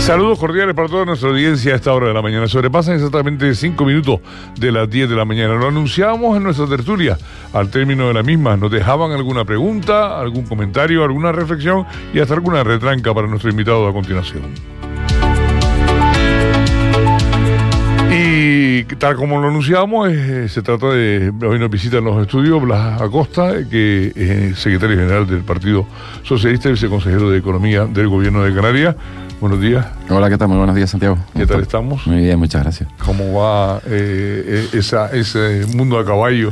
Saludos cordiales para toda nuestra audiencia a esta hora de la mañana. Sobrepasan exactamente 5 minutos de las 10 de la mañana. Lo anunciábamos en nuestra tertulia. Al término de la misma nos dejaban alguna pregunta, algún comentario, alguna reflexión y hasta alguna retranca para nuestro invitado a continuación. Y tal como lo anunciábamos, se trata de, hoy nos visita en los estudios Blas Acosta, que es secretario general del Partido Socialista y viceconsejero de Economía del Gobierno de Canarias. Buenos días. Hola, ¿qué tal? Muy buenos días, Santiago. ¿Qué tal estamos? Muy bien, muchas gracias. ¿Cómo va ese mundo a caballo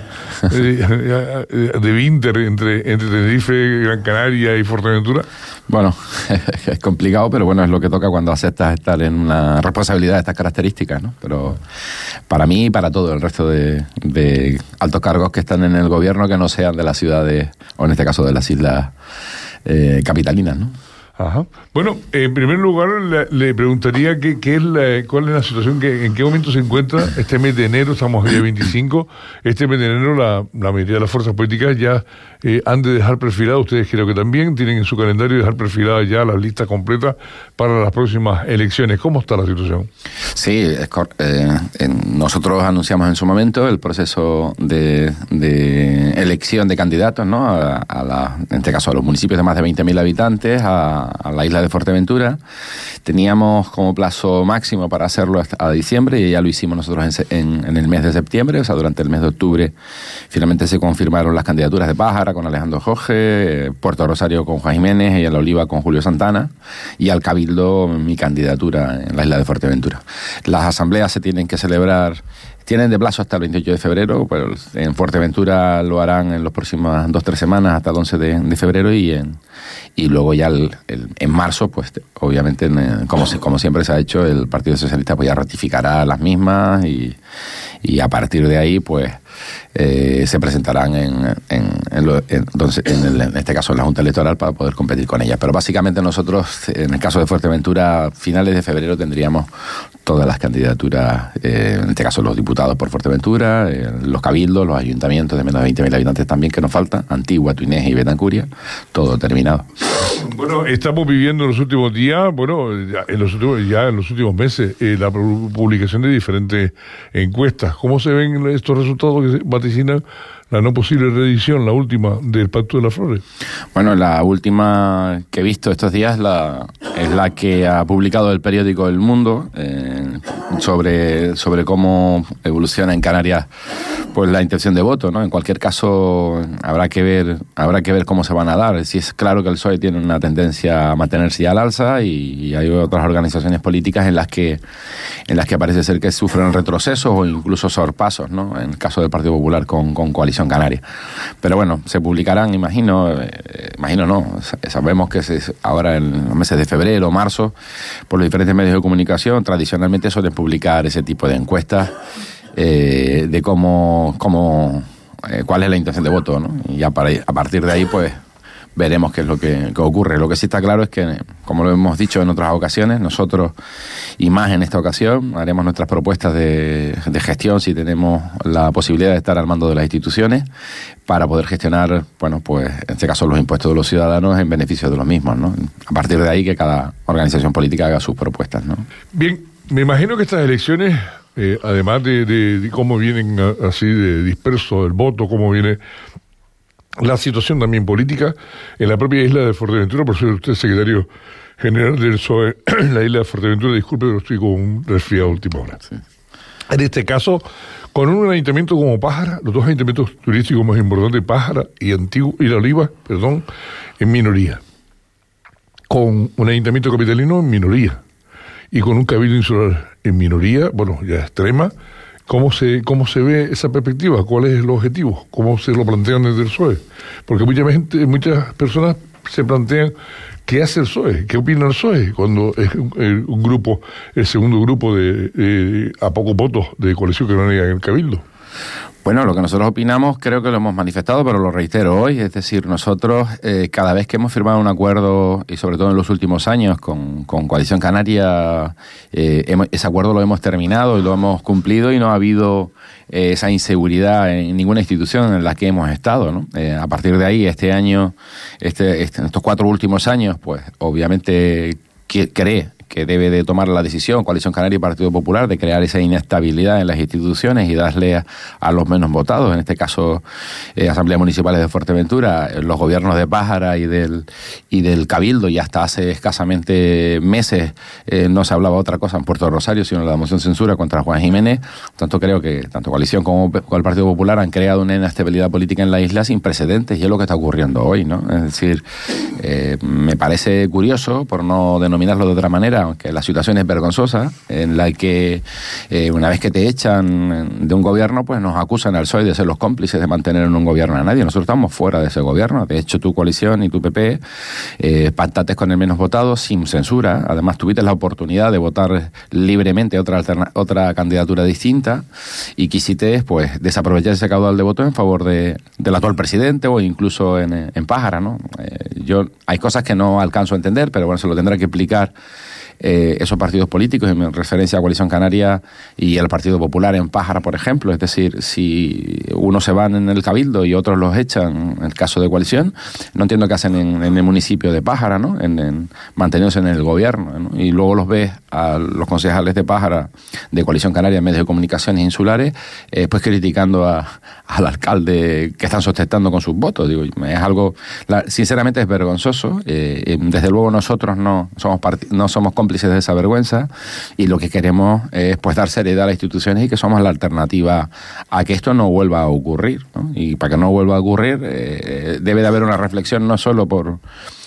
de Vinter entre Tenerife, Gran Canaria y Fuerteventura? Bueno, es complicado, pero bueno, es lo que toca cuando aceptas estar en una responsabilidad de estas características, ¿no? Pero para mí y para todo el resto de altos cargos que están en el gobierno que no sean de las ciudades, o en este caso de las islas capitalinas, ¿no? Ajá. Bueno, en primer lugar le preguntaría cuál es la situación, en qué momento se encuentra este mes de enero. Estamos el día 25. Este mes de enero la mayoría de las fuerzas políticas ya han de dejar perfilado, ustedes creo que también tienen en su calendario dejar perfiladas ya las listas completas para las próximas elecciones. ¿Cómo está la situación? Sí, nosotros anunciamos en su momento el proceso de elección de candidatos, ¿no? En este caso a los municipios de más de 20.000 habitantes, a la isla de Fuerteventura. Teníamos como plazo máximo para hacerlo hasta diciembre y ya lo hicimos nosotros en el mes de septiembre. O sea, durante el mes de octubre finalmente se confirmaron las candidaturas de Pájara con Alejandro Jorge, Puerto Rosario con Juan Jiménez y a La Oliva con Julio Santana, y al Cabildo mi candidatura en la isla de Fuerteventura. Las asambleas se tienen que celebrar, tienen de plazo hasta el 28 de febrero, pero en Fuerteventura lo harán en las próximas 2-3 semanas hasta el 11 de febrero y luego ya en marzo, pues obviamente, como siempre se ha hecho, el Partido Socialista pues ya ratificará las mismas y a partir de ahí pues se presentarán en este caso en la Junta Electoral para poder competir con ellas. Pero básicamente nosotros, en el caso de Fuerteventura, finales de febrero tendríamos todas las candidaturas, en este caso los diputados por Fuerteventura, los cabildos, los ayuntamientos de menos de 20.000 habitantes también que nos faltan, Antigua, Tuineje y Betancuria, todo terminado. Bueno, estamos viviendo en los últimos días, en los últimos meses, la publicación de diferentes encuestas. ¿Cómo se ven estos resultados que vaticinan la no posible reedición, la última del Pacto de las Flores? Bueno, la última que he visto estos días es la que ha publicado el periódico El Mundo sobre cómo evoluciona en Canarias pues la intención de voto, ¿no? En cualquier caso habrá que ver cómo se van a dar. Si es claro que el PSOE tiene una tendencia a mantenerse ya al alza y hay otras organizaciones políticas en las que parece ser que sufren retrocesos o incluso sorpasos, ¿no? En el caso del Partido Popular con Coalición Canaria. Pero bueno, se publicarán, sabemos que ahora en los meses de febrero o marzo, por los diferentes medios de comunicación, tradicionalmente suelen publicar ese tipo de encuestas de cuál es la intención de voto, ¿no? Y ya a partir de ahí, pues, veremos qué es lo que ocurre. Lo que sí está claro es que, como lo hemos dicho en otras ocasiones, nosotros, y más en esta ocasión, haremos nuestras propuestas de gestión si tenemos la posibilidad de estar al mando de las instituciones para poder gestionar, bueno, pues en este caso los impuestos de los ciudadanos en beneficio de los mismos, ¿no? A partir de ahí que cada organización política haga sus propuestas, ¿no? Bien, me imagino que estas elecciones, además de cómo vienen así de disperso el voto, cómo viene la situación también política en la propia isla de Fuerteventura, por ser usted secretario general del PSOE en la isla de Fuerteventura, disculpe, pero estoy con un resfriado a última hora. Sí. En este caso, con un ayuntamiento como Pájara, los dos ayuntamientos turísticos más importantes, Pájara y Antigua y La Oliva, en minoría. Con un ayuntamiento capitalino en minoría. Y con un cabildo insular en minoría, ya extrema. ¿Cómo se ve esa perspectiva? ¿Cuál es el objetivo? ¿Cómo se lo plantean desde el PSOE? Porque muchas personas se plantean qué hace el PSOE, qué opina el PSOE cuando es el segundo grupo a pocos votos de Coalición Canaria en el Cabildo. Bueno, lo que nosotros opinamos creo que lo hemos manifestado, pero lo reitero hoy. Es decir, nosotros cada vez que hemos firmado un acuerdo, y sobre todo en los últimos años con Coalición Canaria, ese acuerdo lo hemos terminado y lo hemos cumplido y no ha habido esa inseguridad en ninguna institución en la que hemos estado, ¿no? A partir de ahí, este año, en estos 4 últimos años, pues obviamente que debe de tomar la decisión, Coalición Canaria y Partido Popular, de crear esa inestabilidad en las instituciones y darle a los menos votados, en este caso asambleas municipales de Fuerteventura, los gobiernos de Pájara y del Cabildo, y hasta hace escasamente meses no se hablaba otra cosa en Puerto Rosario, sino la moción de censura contra Juan Jiménez. Por tanto, creo que tanto Coalición como el Partido Popular han creado una inestabilidad política en la isla sin precedentes, y es lo que está ocurriendo hoy, ¿no? Es decir, me parece curioso, por no denominarlo de otra manera, aunque la situación es vergonzosa, en la que una vez que te echan de un gobierno, pues nos acusan al PSOE de ser los cómplices de mantener en un gobierno a nadie. Nosotros estamos fuera de ese gobierno. De hecho, tu coalición y tu PP pactaste con el menos votado sin censura. Además, tuviste la oportunidad de votar libremente otra candidatura distinta y quisiste, pues, desaprovechar ese caudal de votos en favor del actual presidente o incluso en Pájara, ¿no? Hay cosas que no alcanzo a entender, pero bueno, se lo tendrá que explicar esos partidos políticos, en referencia a Coalición Canaria y el Partido Popular en Pájara, por ejemplo. Es decir, si unos se van en el Cabildo y otros los echan, en el caso de Coalición, no entiendo qué hacen en el municipio de Pájara, ¿no? Manteniéndose en el gobierno, ¿no? Y luego los ves a los concejales de Pájara, de Coalición Canaria, en medios de comunicaciones insulares, pues criticando al alcalde que están sustentando con sus votos. Digo, es algo, sinceramente es vergonzoso. Desde luego nosotros no somos cómplices de esa vergüenza, y lo que queremos es, pues, dar seriedad a las instituciones y que somos la alternativa a que esto no vuelva a ocurrir, ¿no? Y para que no vuelva a ocurrir debe de haber una reflexión no solo por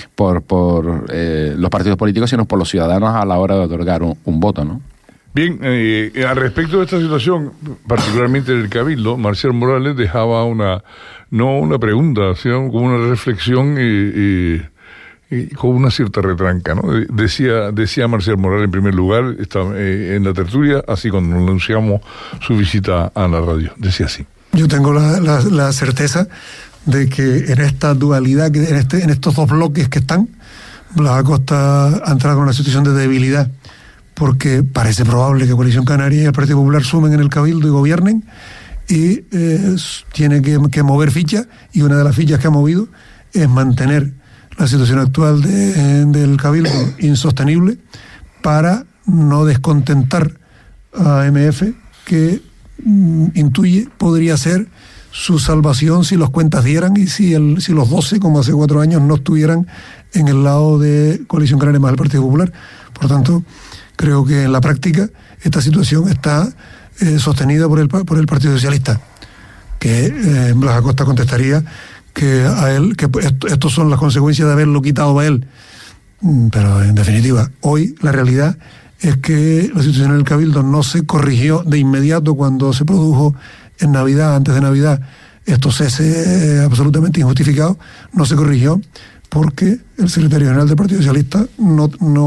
los partidos políticos, sino por los ciudadanos a la hora de otorgar un voto, ¿no? Bien, al respecto de esta situación, particularmente en el Cabildo, Marcial Morales dejaba no una pregunta, sino como una reflexión y con una cierta retranca, ¿no? Decía Marcial Morales, en primer lugar, en la tertulia, así cuando anunciamos su visita a la radio, decía así. Yo tengo la certeza de que en esta dualidad, en estos dos bloques que están, Blas Acosta ha entrado en una situación de debilidad, porque parece probable que Coalición Canaria y el Partido Popular sumen en el Cabildo y gobiernen, y tiene que mover fichas, y una de las fichas que ha movido es mantener la situación actual del Cabildo insostenible para no descontentar a MF, que intuye podría ser su salvación si los cuentas dieran y si los 12, como hace 4 años, no estuvieran en el lado de Coalición Canaria más el Partido Popular. Por tanto, creo que en la práctica esta situación está sostenida por el Partido Socialista, que Blas Acosta contestaría que a él, que estos son las consecuencias de haberlo quitado a él. Pero en definitiva, hoy la realidad es que la situación en el Cabildo no se corrigió de inmediato cuando se produjo en Navidad, antes de Navidad, estos ceses absolutamente injustificados. No se corrigió porque el secretario general del Partido Socialista no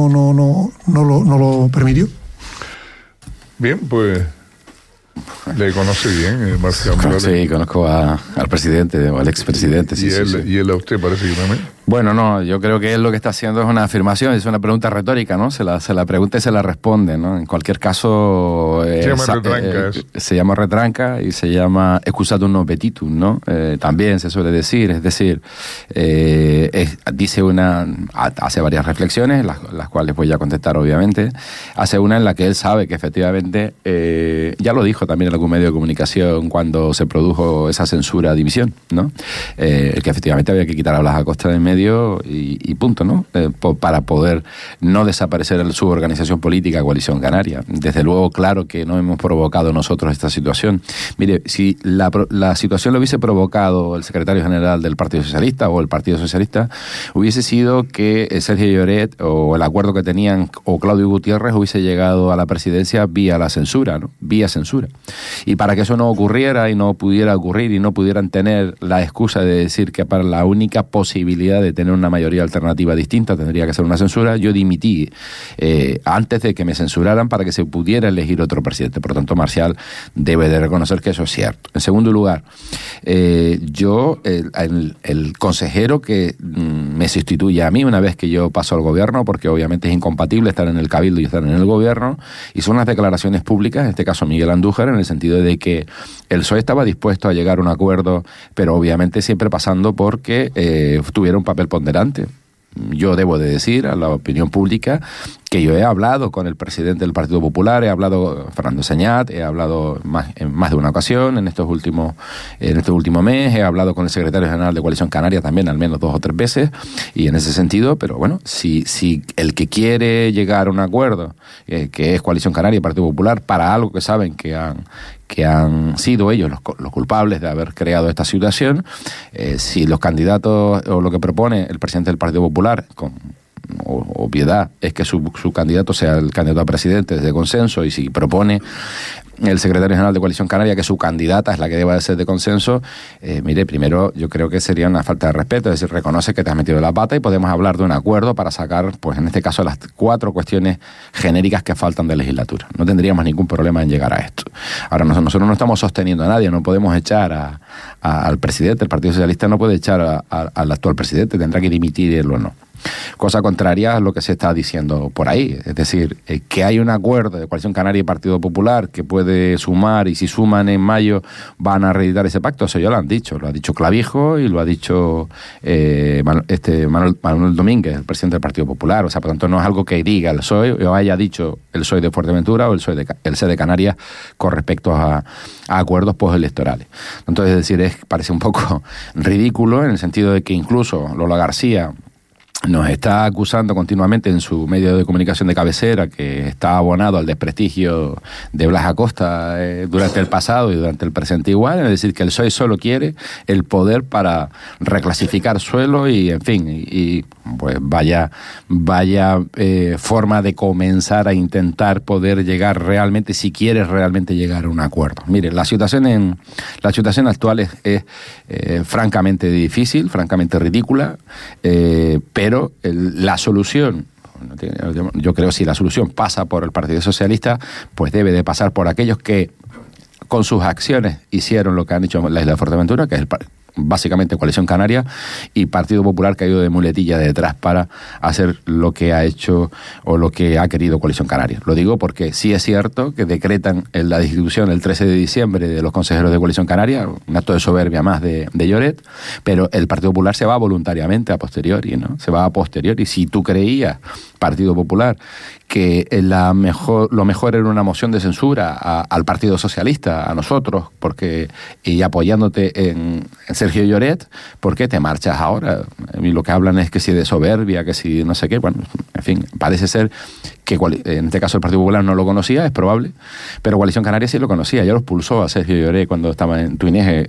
lo permitió. Bien, pues le conoce bien, Marcial Morales. Sí, conozco al presidente o al expresidente. Sí, y él a usted parece que también. Bueno, no, yo creo que él lo que está haciendo es una afirmación, es una pregunta retórica, ¿no? Se la pregunta y se la responde, ¿no? En cualquier caso... se llama retranca y se llama excusatum non petitum, ¿no? También se suele decir, es decir, hace varias reflexiones, las cuales voy a contestar, obviamente. Hace una en la que él sabe que efectivamente, ya lo dijo también en algún medio de comunicación cuando se produjo esa censura a dimisión, ¿no? Que efectivamente había que quitar a Blas Acosta de medio y punto, ¿no? Para poder no desaparecer su organización política, Coalición Canaria. Desde luego, claro que no hemos provocado nosotros esta situación. Mire, si la situación lo hubiese provocado el secretario general del Partido Socialista o el Partido Socialista, hubiese sido que Sergio Lloret o el acuerdo que tenían o Claudio Gutiérrez hubiese llegado a la presidencia vía la censura, ¿no? Vía censura. Y para que eso no ocurriera y no pudiera ocurrir y no pudieran tener la excusa de decir que para la única posibilidad de tener una mayoría alternativa distinta tendría que ser una censura, yo dimití antes de que me censuraran para que se pudiera elegir otro presidente. Por lo tanto, Marcial debe de reconocer que eso es cierto. En segundo lugar, el consejero que me sustituye a mí una vez que yo paso al gobierno, porque obviamente es incompatible estar en el Cabildo y estar en el gobierno, hizo unas declaraciones públicas, en este caso Miguel Andújar, en el sentido de que el PSOE estaba dispuesto a llegar a un acuerdo, pero obviamente siempre pasando porque tuviera un papel ponderante. Yo debo de decir a la opinión pública que yo he hablado con el presidente del Partido Popular, he hablado con Fernando Señat, he hablado en más de una ocasión en este último mes, he hablado con el secretario general de Coalición Canaria también al menos 2 o 3 veces, y en ese sentido, pero bueno, si el que quiere llegar a un acuerdo, que es Coalición Canaria y Partido Popular, para algo que saben que han sido ellos los culpables de haber creado esta situación, si los candidatos o lo que propone el presidente del Partido Popular, con obviedad, es que su candidato sea el candidato a presidente desde consenso, y si propone el secretario general de Coalición Canaria que su candidata es la que deba de ser de consenso, mire, primero yo creo que sería una falta de respeto, es decir, reconoce que te has metido la pata y podemos hablar de un acuerdo para sacar, pues en este caso, las 4 cuestiones genéricas que faltan de legislatura. No tendríamos ningún problema en llegar a esto. Ahora, nosotros no estamos sosteniendo a nadie, no podemos echar al presidente, el Partido Socialista no puede echar al actual presidente, tendrá que dimitir él o no. Cosa contraria a lo que se está diciendo por ahí, es decir, que hay un acuerdo de Coalición Canaria y Partido Popular que puede sumar, y si suman en mayo van a reeditar ese pacto. Eso ya lo ha dicho Clavijo y lo ha dicho Manuel Domínguez, el presidente del Partido Popular. O sea, por tanto, no es algo que diga el PSOE o haya dicho el PSOE de Fuerteventura o el PSOE de Canarias con respecto a acuerdos postelectorales. Entonces, es decir, parece un poco ridículo en el sentido de que incluso Lola García nos está acusando continuamente en su medio de comunicación de cabecera, que está abonado al desprestigio de Blas Acosta durante el pasado y durante el presente igual, es decir, que el PSOE solo quiere el poder para reclasificar suelo y, en fin, y pues vaya forma de comenzar a intentar poder llegar realmente, si quieres realmente llegar a un acuerdo. Mire, la situación actual es francamente difícil, francamente ridícula, pero la solución, yo creo, si la solución pasa por el Partido Socialista, pues debe de pasar por aquellos que con sus acciones hicieron lo que han hecho en la isla de Fuerteventura, que es básicamente Coalición Canaria, y Partido Popular, que ha ido de muletilla detrás para hacer lo que ha hecho o lo que ha querido Coalición Canaria. Lo digo porque sí es cierto que decretan la destitución el 13 de diciembre de los consejeros de Coalición Canaria, un acto de soberbia más de Lloret, pero el Partido Popular se va voluntariamente a posteriori, ¿no? Se va a posteriori. Si tú creías, Partido Popular, que lo mejor era una moción de censura al Partido Socialista, a nosotros, y apoyándote en Sergio Lloret, ¿por qué te marchas ahora? Y lo que hablan es que si de soberbia, que si no sé qué, bueno, en fin, parece ser que en este caso el Partido Popular no lo conocía, es probable, pero Coalición Canaria sí lo conocía, ya lo expulsó a Sergio Lloret cuando estaba en Tuineje,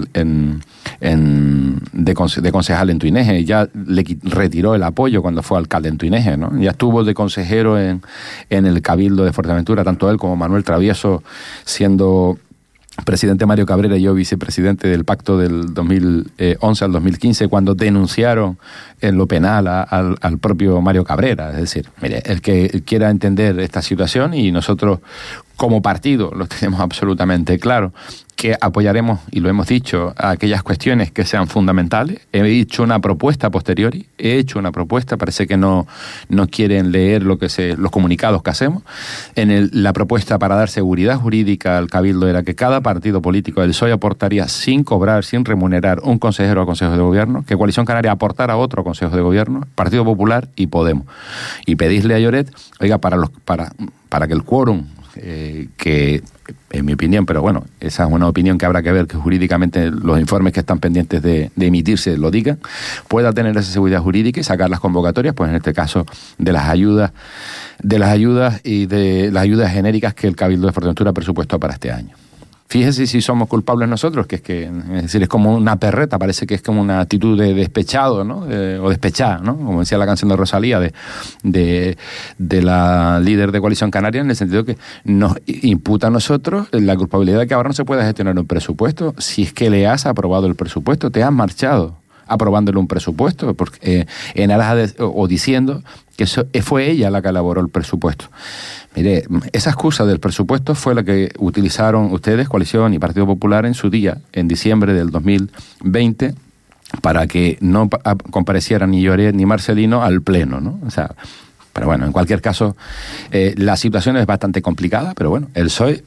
de concejal en Tuineje, y ya le retiró el apoyo cuando fue alcalde en Tuineje, ¿no? Ya estuvo de consejero en el Cabildo de Fuerteventura, tanto él como Manuel Travieso, siendo presidente Mario Cabrera y yo vicepresidente del pacto del 2011 al 2015, cuando denunciaron en lo penal al propio Mario Cabrera. Es decir, mire, el que quiera entender esta situación, y nosotros como partido lo tenemos absolutamente claro, que apoyaremos, y lo hemos dicho, a aquellas cuestiones que sean fundamentales. He hecho una propuesta a posteriori, parece que no quieren leer los comunicados que hacemos. La propuesta para dar seguridad jurídica al Cabildo era que cada partido político del PSOE aportaría sin cobrar, sin remunerar, un consejero al Consejo de Gobierno, que Coalición Canaria aportara otro Consejo de Gobierno, Partido Popular y Podemos. Y pedirle a Lloret, oiga, para que el quórum, que en mi opinión, pero bueno, esa es una opinión que habrá que ver que jurídicamente los informes que están pendientes de emitirse lo digan, pueda tener esa seguridad jurídica y sacar las convocatorias, pues en este caso de las ayudas y de las ayudas genéricas que el Cabildo de Fuerteventura presupuestó para este año. Fíjese si somos culpables nosotros, es decir, es como una perreta, parece que es como una actitud de despechado, ¿no? O despechada, ¿no? Como decía la canción de Rosalía, de la líder de Coalición Canaria, en el sentido que nos imputa a nosotros la culpabilidad de que ahora no se pueda gestionar un presupuesto. Si es que le has aprobado el presupuesto, te has marchado aprobándole un presupuesto, porque en aras o diciendo que fue ella la que elaboró el presupuesto. Mire, esa excusa del presupuesto fue la que utilizaron ustedes, Coalición y Partido Popular, en su día, en diciembre del 2020, para que no comparecieran ni Lloret ni Marcelino al Pleno, ¿no? O sea, pero bueno, en cualquier caso, la situación es bastante complicada, pero bueno, el PSOE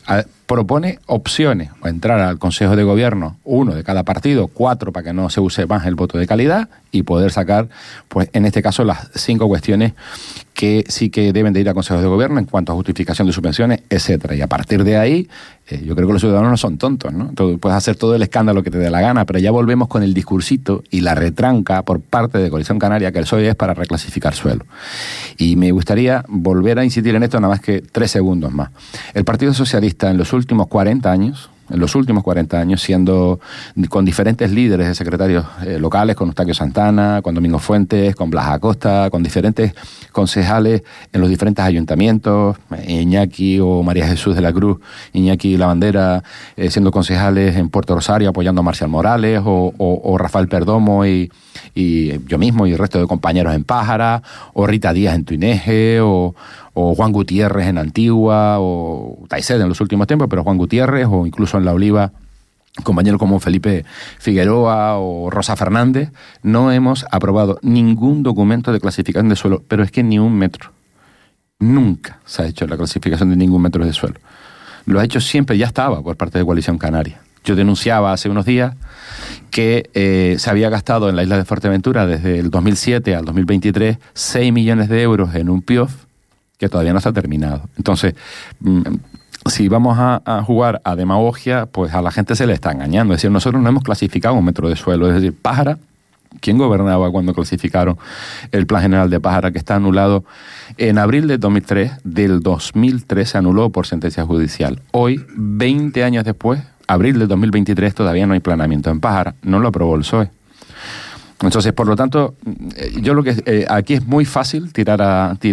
propone opciones, o entrar al Consejo de Gobierno, 1 de cada partido, 4 para que no se use más el voto de calidad, y poder sacar, pues en este caso, las 5 cuestiones que sí que deben de ir a consejos de gobierno en cuanto a justificación de subvenciones, etcétera. Y a partir de ahí, yo creo que los ciudadanos no son tontos, ¿no? Puedes hacer todo el escándalo que te dé la gana, pero ya volvemos con el discursito y la retranca por parte de Coalición Canaria que el PSOE es para reclasificar suelo. Y me gustaría volver a insistir en esto nada más que 3 segundos más. El Partido Socialista en los últimos 40 años, siendo con diferentes líderes de secretarios locales, con Eustaquio Santana, con Domingo Fuentes, con Blas Acosta, con diferentes concejales en los diferentes ayuntamientos, Iñaki o María Jesús de la Cruz, Iñaki Lavandera, siendo concejales en Puerto Rosario apoyando a Marcial Morales, o Rafael Perdomo y yo mismo y el resto de compañeros en Pájara, o Rita Díaz en Tuineje, o Juan Gutiérrez en Antigua, o Taized en los últimos tiempos, pero Juan Gutiérrez, o incluso en La Oliva, compañeros como Felipe Figueroa o Rosa Fernández, no hemos aprobado ningún documento de clasificación de suelo, pero es que ni un metro. Nunca se ha hecho la clasificación de ningún metro de suelo. Lo ha hecho siempre, ya estaba por parte de Coalición Canaria. Yo denunciaba hace unos días que se había gastado en la isla de Fuerteventura desde el 2007 al 2023 6 millones de euros en un PIOF que todavía no está terminado. Entonces, si vamos a jugar a demagogia, pues a la gente se le está engañando. Es decir, nosotros no hemos clasificado un metro de suelo. Es decir, Pájara, ¿quién gobernaba cuando clasificaron el Plan General de Pájara, que está anulado en abril de 2003? Del 2003 se anuló por sentencia judicial. Hoy, 20 años después, abril del 2023, todavía no hay planeamiento en Pájara. No lo aprobó el PSOE. Entonces, por lo tanto, yo lo que aquí es muy fácil tirar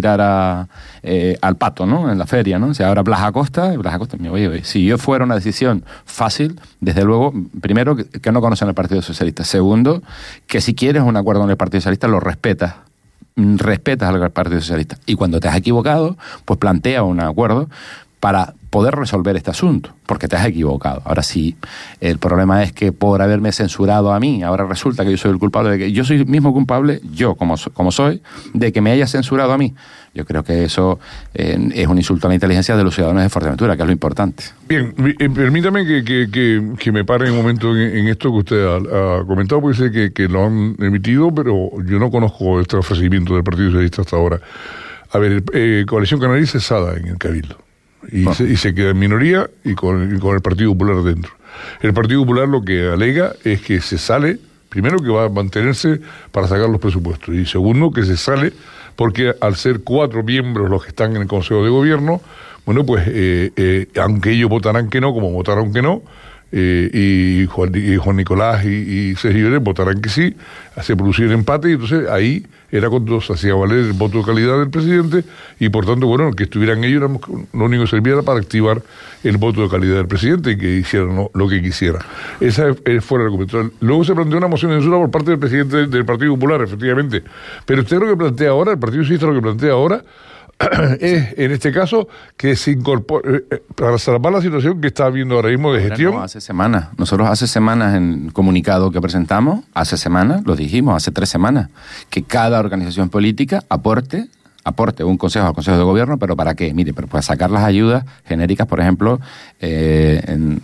al pato, ¿no? En la feria, ¿no? O sea, ahora Blas Acosta, oye, si yo fuera una decisión fácil, desde luego, primero, que no conocen al Partido Socialista. Segundo, que si quieres un acuerdo con el Partido Socialista, lo respetas al Partido Socialista. Y cuando te has equivocado, pues plantea un acuerdo para poder resolver este asunto, porque te has equivocado. Ahora sí, el problema es que por haberme censurado a mí, ahora resulta que yo soy el culpable, de que yo soy mismo culpable, yo como soy, de que me haya censurado a mí. Yo creo que eso es un insulto a la inteligencia de los ciudadanos de Fuerteventura, que es lo importante. Bien, permítame que me pare un momento en esto que usted ha comentado, porque sé que lo han emitido, pero yo no conozco este ofrecimiento del Partido Socialista hasta ahora. A ver, Coalición Canaria cesada en el Cabildo. Y se queda en minoría y con el Partido Popular dentro. El Partido Popular lo que alega es que se sale, primero que va a mantenerse para sacar los presupuestos, y segundo que se sale porque al ser 4 miembros los que están en el Consejo de Gobierno, bueno, pues aunque ellos votarán que no, como votaron que no, y Juan Nicolás y Sergio Iberes votarán que sí, se produciera empate, y entonces ahí era cuando se hacía valer el voto de calidad del presidente, y por tanto, bueno, que estuvieran ellos, lo único que servía era para activar el voto de calidad del presidente y que hicieran lo que quisiera. Esa fue el argumento. Luego se planteó una moción de censura por parte del presidente del Partido Popular, efectivamente, pero usted lo que plantea ahora, el Partido Socialista lo que plantea ahora, es, en este caso, que se incorpore, para salvar la situación que está habiendo ahora mismo de gestión. No, hace semanas. Nosotros hace semanas, en el comunicado que presentamos, hace semanas, lo dijimos, hace 3 semanas, que cada organización política aporte un consejo al Consejo de Gobierno, pero ¿para qué? Mire, pero para sacar las ayudas genéricas, por ejemplo, de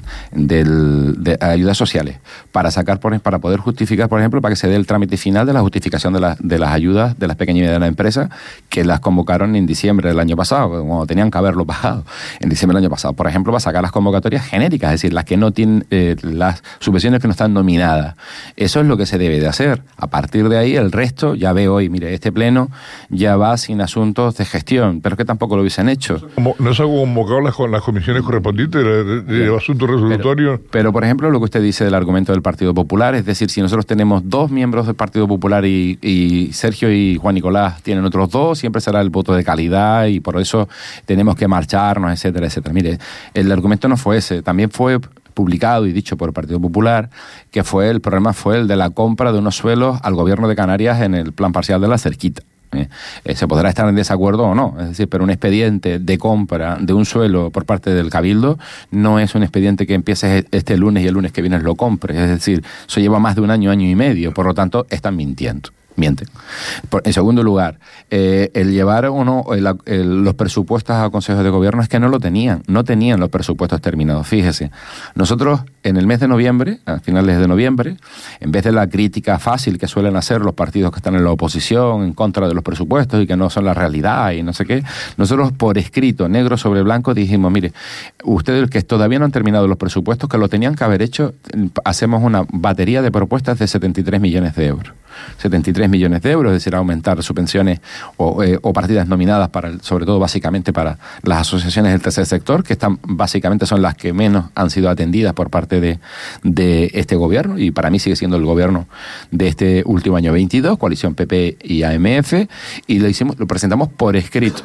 ayudas sociales, para poder justificar, por ejemplo, para que se dé el trámite final de la justificación de las ayudas de las pequeñas y medianas empresas que las convocaron en diciembre del año pasado, cuando tenían que haberlo pagado en diciembre del año pasado. Por ejemplo, para sacar las convocatorias genéricas, es decir, las que no tienen, las subvenciones que no están nominadas. Eso es lo que se debe de hacer. A partir de ahí, el resto, ya veo hoy, mire, este pleno ya va sin asuntos de gestión, pero que tampoco lo hubiesen hecho. ¿No se han convocado las comisiones correspondientes de asuntos resolutorios? Pero, por ejemplo, lo que usted dice del argumento del Partido Popular, es decir, si nosotros tenemos 2 miembros del Partido Popular y Sergio y Juan Nicolás tienen otros 2, siempre será el voto de calidad y por eso tenemos que marcharnos, etcétera, etcétera. Mire, el argumento no fue ese, también fue publicado y dicho por el Partido Popular, que el problema fue el de la compra de unos suelos al gobierno de Canarias en el plan parcial de la Cerquita. Se podrá estar en desacuerdo o no, es decir, pero un expediente de compra de un suelo por parte del Cabildo no es un expediente que empiece este lunes y el lunes que viene lo compre, es decir, eso lleva más de un año y medio, por lo tanto están mintiendo. mienten. En segundo lugar, el llevar o no los presupuestos a consejos de gobierno es que no tenían los presupuestos terminados. Fíjese, nosotros en el mes de noviembre, a finales de noviembre, en vez de la crítica fácil que suelen hacer los partidos que están en la oposición en contra de los presupuestos y que no son la realidad y no sé qué, nosotros por escrito, negro sobre blanco, dijimos, mire, ustedes que todavía no han terminado los presupuestos, que lo tenían que haber hecho, hacemos una batería de propuestas de 73 millones de euros. 73 millones de euros, es decir, aumentar subvenciones o partidas nominadas sobre todo básicamente para las asociaciones del tercer sector, que básicamente son las que menos han sido atendidas por parte de este gobierno, y para mí sigue siendo el gobierno de este último año 22, coalición PP y AMF, y lo presentamos por escrito.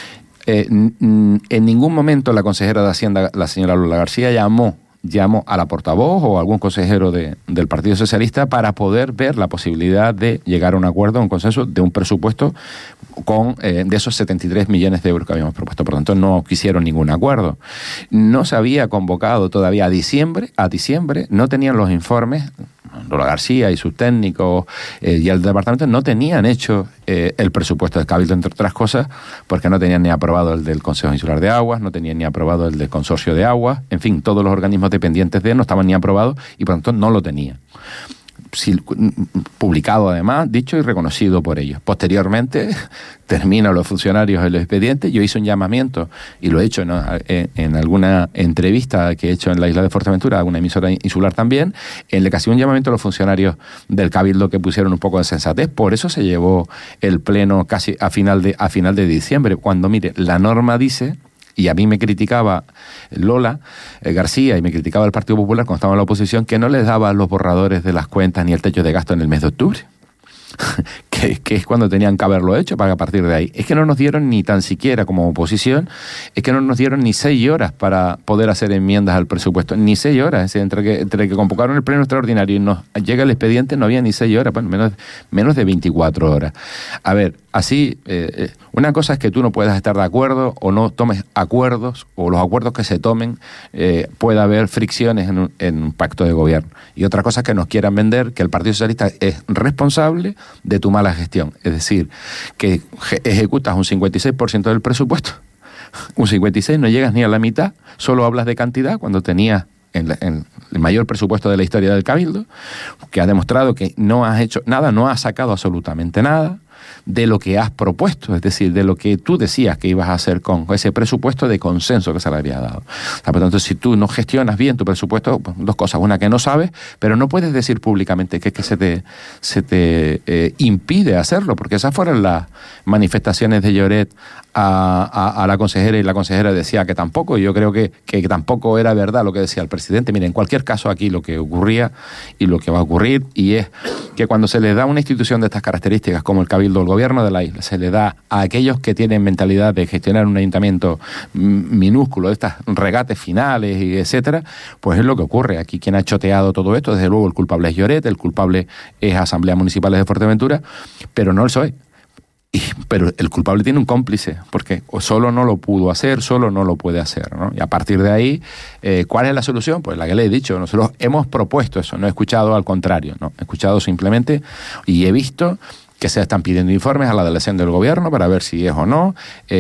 En ningún momento la consejera de Hacienda, la señora Lola García, llamó a la portavoz o a algún consejero del Partido Socialista para poder ver la posibilidad de llegar a un acuerdo, a un consenso de un presupuesto de esos 73 millones de euros que habíamos propuesto. Por lo tanto, no quisieron ningún acuerdo. No se había convocado todavía a diciembre, no tenían los informes. Lola García y sus técnicos y el departamento no tenían hecho el presupuesto del Cabildo, entre otras cosas, porque no tenían ni aprobado el del Consejo Insular de Aguas, no tenían ni aprobado el del Consorcio de Aguas, en fin, todos los organismos dependientes de él no estaban ni aprobados y por lo tanto no lo tenían. Publicado además, dicho y reconocido por ellos. Posteriormente, terminan los funcionarios el expediente. Yo hice un llamamiento, y lo he hecho en alguna entrevista que he hecho en la isla de Fuerteventura, a una emisora insular también, en la que hacía un llamamiento a los funcionarios del Cabildo que pusieron un poco de sensatez. Por eso se llevó el pleno casi a final de diciembre, cuando, mire, la norma dice... Y a mí me criticaba Lola García y me criticaba el Partido Popular cuando estaba en la oposición, que no les daba los borradores de las cuentas ni el techo de gasto en el mes de octubre. que es cuando tenían que haberlo hecho para que a partir de ahí. Es que no nos dieron ni tan siquiera como oposición, es que no nos dieron ni 6 horas para poder hacer enmiendas al presupuesto, ni 6 horas. Es decir, entre que convocaron el pleno extraordinario y nos llega el expediente no había ni 6 horas, bueno, menos de 24 horas. A ver, así, una cosa es que tú no puedas estar de acuerdo o no tomes acuerdos, o los acuerdos que se tomen pueda haber fricciones en un pacto de gobierno. Y otra cosa es que nos quieran vender que el Partido Socialista es responsable de tu mala gestión. Es decir, que ejecutas un 56% del presupuesto, un 56%, no llegas ni a la mitad, solo hablas de cantidad cuando tenías el mayor presupuesto de la historia del Cabildo, que ha demostrado que no has hecho nada, no has sacado absolutamente nada de lo que has propuesto, es decir, de lo que tú decías que ibas a hacer con ese presupuesto de consenso que se le había dado. O sea, por lo tanto, si tú no gestionas bien tu presupuesto, pues, dos cosas, una que no sabes, pero no puedes decir públicamente que se te impide hacerlo, porque esas fueron las manifestaciones de Lloret a la consejera, y la consejera decía que tampoco, y yo creo que tampoco era verdad lo que decía el presidente. Mire, en cualquier caso aquí lo que ocurría y lo que va a ocurrir, y es que cuando se le da una institución de estas características como el Cabildo, el gobierno de la isla, se le da a aquellos que tienen mentalidad de gestionar un ayuntamiento minúsculo, de estas regates finales y etcétera, pues es lo que ocurre. Aquí quien ha choteado todo esto, desde luego el culpable es Lloret, el culpable es Asambleas Municipales de Fuerteventura, pero no el PSOE. Pero el culpable tiene un cómplice, porque solo no lo pudo hacer, solo no lo puede hacer, ¿no? Y a partir de ahí, ¿cuál es la solución? Pues la que le he dicho, nosotros hemos propuesto eso, no he escuchado al contrario, no, he escuchado simplemente y he visto que se están pidiendo informes a la delegación del gobierno para ver si es o no.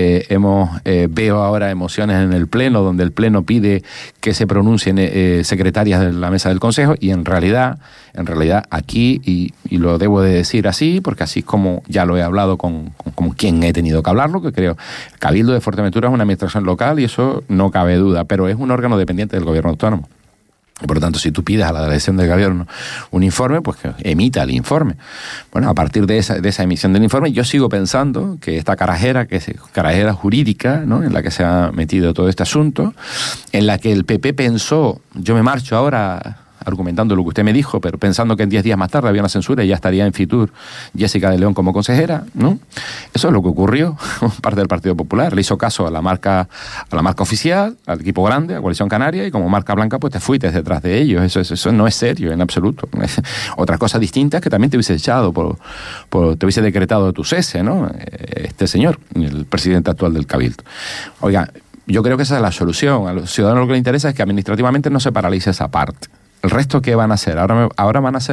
Veo ahora emociones en el Pleno, donde el Pleno pide que se pronuncien secretarias de la mesa del Consejo, y en realidad aquí, y lo debo de decir así, porque así es como ya lo he hablado con quien he tenido que hablarlo, que creo, el Cabildo de Fuerteventura es una administración local y eso no cabe duda, pero es un órgano dependiente del gobierno autónomo. Y por lo tanto, si tú pides a la delegación del gobierno un informe, pues que emita el informe. Bueno, a partir de esa emisión del informe, yo sigo pensando que esta carajera jurídica, ¿no?, en la que se ha metido todo este asunto, en la que el PP pensó, yo me marcho ahora argumentando lo que usted me dijo, pero pensando que en 10 días más tarde había una censura y ya estaría en Fitur Jessica de León como consejera, ¿no? Eso es lo que ocurrió, parte del Partido Popular. Le hizo caso a la marca oficial, al equipo grande, a Coalición Canaria, y como marca blanca, pues te fuiste detrás de ellos. Eso no es serio en absoluto. Otra cosa distinta es que también te hubiese echado, te hubiese decretado tu cese, ¿no? Este señor, el presidente actual del Cabildo. Oiga, yo creo que esa es la solución. A los ciudadanos lo que les interesa es que administrativamente no se paralice esa parte. ¿El resto qué van a hacer? Ahora van a hacer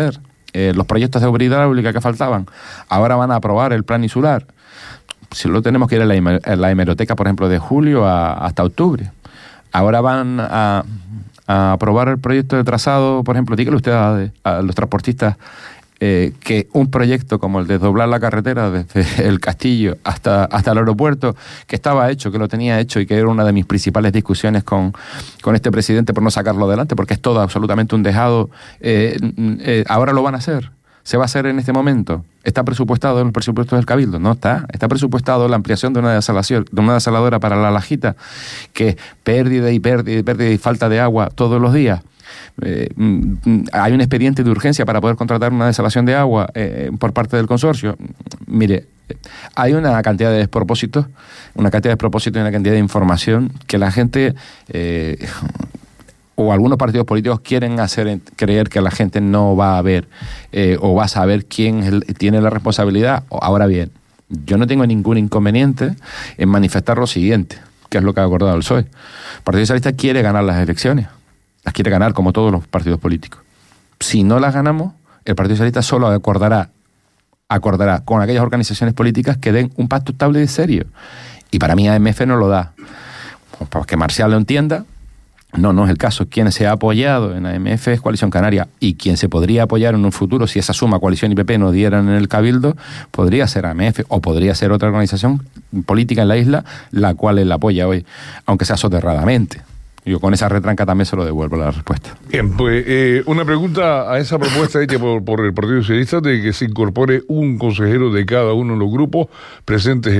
los proyectos de obra hidráulica que faltaban. Ahora van a aprobar el plan insular. Si lo tenemos que ir a la hemeroteca, por ejemplo, de julio hasta octubre. Ahora van a aprobar el proyecto de trazado, por ejemplo, dígale usted a los transportistas que un proyecto como el de doblar la carretera desde el Castillo hasta el aeropuerto, que estaba hecho, que lo tenía hecho y que era una de mis principales discusiones con este presidente por no sacarlo adelante, porque es todo absolutamente un dejado, ahora lo van a hacer. Se va a hacer en este momento. ¿Está presupuestado en el presupuesto del Cabildo? No está. Está presupuestado la ampliación de una desaladora para La Lajita, que pérdida y falta de agua todos los días. Hay un expediente de urgencia para poder contratar una desalación de agua por parte del consorcio. Mire, hay una cantidad de despropósitos, y una cantidad de información que la gente... o algunos partidos políticos quieren hacer creer que la gente no va a ver o va a saber quién tiene la responsabilidad. Ahora bien, yo no tengo ningún inconveniente en manifestar lo siguiente, que es lo que ha acordado el PSOE. El Partido Socialista quiere ganar las elecciones, las quiere ganar como todos los partidos políticos. Si no las ganamos, el Partido Socialista solo acordará con aquellas organizaciones políticas que den un pacto estable y serio. Y para mí AMF no lo da. Para que Marcial lo entienda, no es el caso. Quien se ha apoyado en AMF es Coalición Canaria, y quien se podría apoyar en un futuro, si esa suma Coalición y PP no dieran en el Cabildo, podría ser AMF o podría ser otra organización política en la isla, la cual la apoya hoy, aunque sea soterradamente. Yo con esa retranca también se lo devuelvo la respuesta. Bien, pues una pregunta a esa propuesta hecha por el Partido Socialista de que se incorpore un consejero de cada uno de los grupos presentes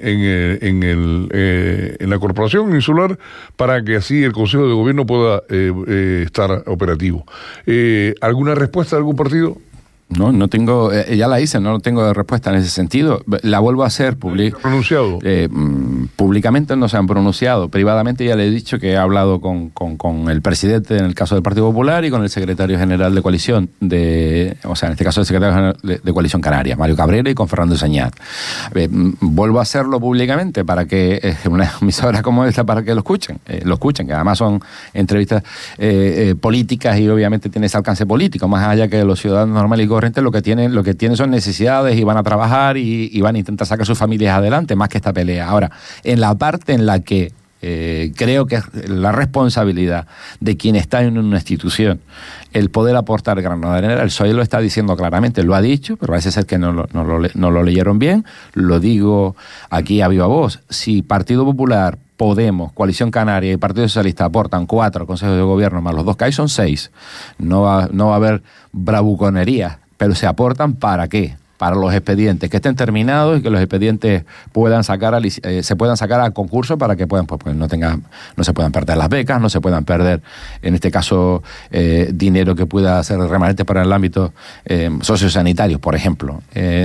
en la Corporación Insular, para que así el Consejo de Gobierno pueda estar operativo. ¿Alguna respuesta de algún partido? No tengo, ya la hice, no tengo respuesta en ese sentido. La vuelvo a hacer pronunciado. Públicamente no se han pronunciado. Privadamente ya le he dicho que he hablado con el presidente en el caso del Partido Popular y con el secretario general de Coalición, en este caso el secretario general de Coalición Canaria, Mario Cabrera, y con Fernando Sañat. Vuelvo a hacerlo públicamente para que una emisora como esta, para que lo escuchen, que además son entrevistas políticas y obviamente tiene ese alcance político, más allá que los ciudadanos normales y corrientes lo que tienen son necesidades y van a trabajar y van a intentar sacar sus familias adelante, más que esta pelea. Ahora, en la parte en la que creo que es la responsabilidad de quien está en una institución el poder aportar grano de arena, el PSOE lo está diciendo claramente, lo ha dicho, pero parece ser que no lo leyeron bien. Lo digo aquí a viva voz: si Partido Popular, Podemos, Coalición Canaria y Partido Socialista aportan 4 consejos de gobierno más los 2 que hay, son 6. No va a haber bravuconería, pero se aportan ¿para qué? Para los expedientes que estén terminados y que los expedientes se puedan sacar a concurso, para que puedan, pues no se puedan perder las becas, no se puedan perder, en este caso, dinero que pueda ser remanente para el ámbito sociosanitario, por ejemplo.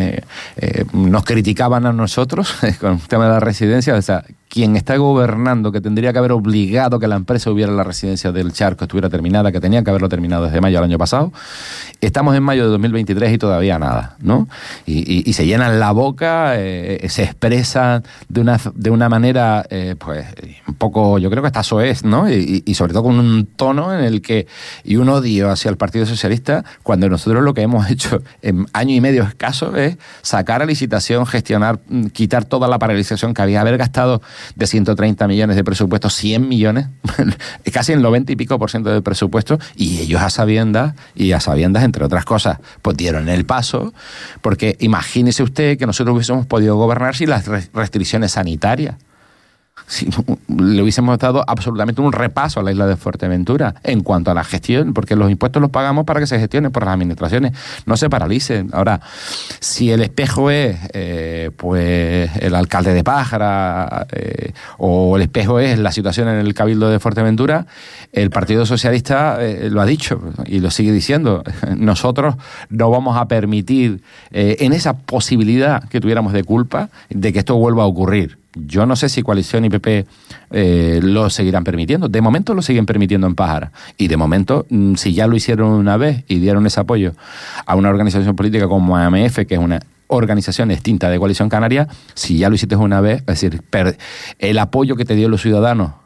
Nos criticaban a nosotros con el tema de la residencia, o sea, quien está gobernando, que tendría que haber obligado que la empresa hubiera la residencia del Charco estuviera terminada, que tenía que haberlo terminado desde mayo del año pasado. Estamos en mayo de 2023 y todavía nada, ¿no? Y se llenan la boca, se expresan de una manera, pues, un poco, yo creo que hasta soez, ¿no? Y sobre todo con un tono en el que, y un odio hacia el Partido Socialista, cuando nosotros lo que hemos hecho en año y medio escaso es sacar a licitación, gestionar, quitar toda la paralización que había, haber gastado de 130 millones de presupuesto, 100 millones, casi el 90 y pico % del presupuesto, y ellos a sabiendas, entre otras cosas, pues dieron el paso, porque imagínese usted que nosotros hubiésemos podido gobernar sin las restricciones sanitarias. Si le hubiésemos dado absolutamente un repaso a la isla de Fuerteventura en cuanto a la gestión, porque los impuestos los pagamos para que se gestionen por las administraciones, no se paralicen. Ahora, si el espejo es pues el alcalde de Pájara, o el espejo es la situación en el Cabildo de Fuerteventura, el Partido Socialista lo ha dicho y lo sigue diciendo: nosotros no vamos a permitir en esa posibilidad que tuviéramos de culpa de que esto vuelva a ocurrir. Yo no sé si Coalición y PP lo seguirán permitiendo. De momento lo siguen permitiendo en Pájara. Y de momento, si ya lo hicieron una vez y dieron ese apoyo a una organización política como AMF, que es una organización extinta de Coalición Canaria, si ya lo hiciste una vez, es decir, el apoyo que te dio los ciudadanos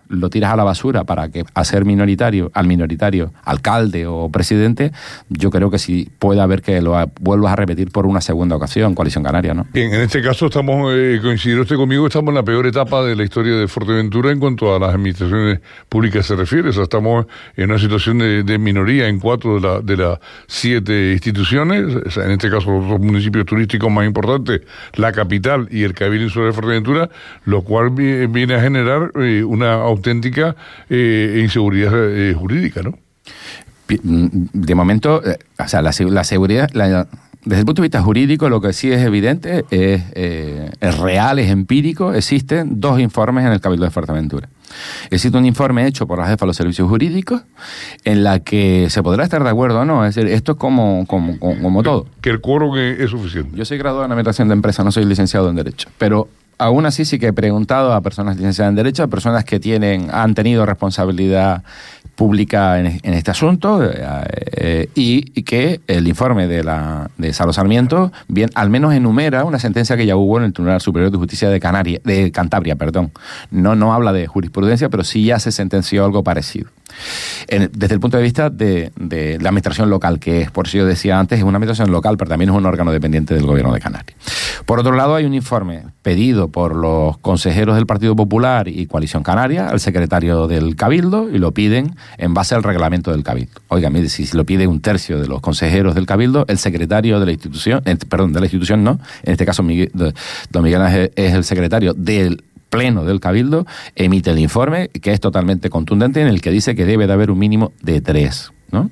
lo tiras a la basura para que hacer minoritario, alcalde o presidente, yo creo que sí puede haber que lo vuelvas a repetir por una segunda ocasión, Coalición Canaria, ¿no? Bien, en este caso estamos, coincidirá usted conmigo, estamos en la peor etapa de la historia de Fuerteventura en cuanto a las administraciones públicas se refiere. O sea, estamos en una situación de minoría en 4 de las 7 instituciones. O sea, en este caso los 2 municipios turísticos más importantes, la capital y el Cabildo Insular de Fuerteventura, lo cual viene a generar una auténtica inseguridad jurídica, ¿no? De momento, o sea, la seguridad, desde el punto de vista jurídico, lo que sí es evidente, es real, es empírico. Existen 2 informes en el Cabildo de Fuerteventura. Existe un informe hecho por la jefa de los servicios jurídicos en la que se podrá estar de acuerdo o no. Es decir, esto es como todo. Que el quórum es suficiente. Yo soy graduado en Administración de Empresas, no soy licenciado en Derecho, pero aún así sí que he preguntado a personas licenciadas en Derecho, a personas que han tenido responsabilidad pública en este asunto, y que el informe de Salo Sarmiento bien al menos enumera una sentencia que ya hubo en el Tribunal Superior de Justicia de Cantabria. No habla de jurisprudencia, pero sí ya se sentenció algo parecido. Desde el punto de vista de la administración local, que es, por eso yo decía antes, es una administración local, pero también es un órgano dependiente del Gobierno de Canarias. Por otro lado, hay un informe pedido por los consejeros del Partido Popular y Coalición Canaria al secretario del Cabildo, y lo piden en base al reglamento del Cabildo. Oiga, mire, si lo pide 1/3 de los consejeros del Cabildo, el secretario de la institución, no, en este caso don Miguel Ángel es el secretario del Pleno del Cabildo, emite el informe, que es totalmente contundente, en el que dice que debe de haber un mínimo de 3, ¿no?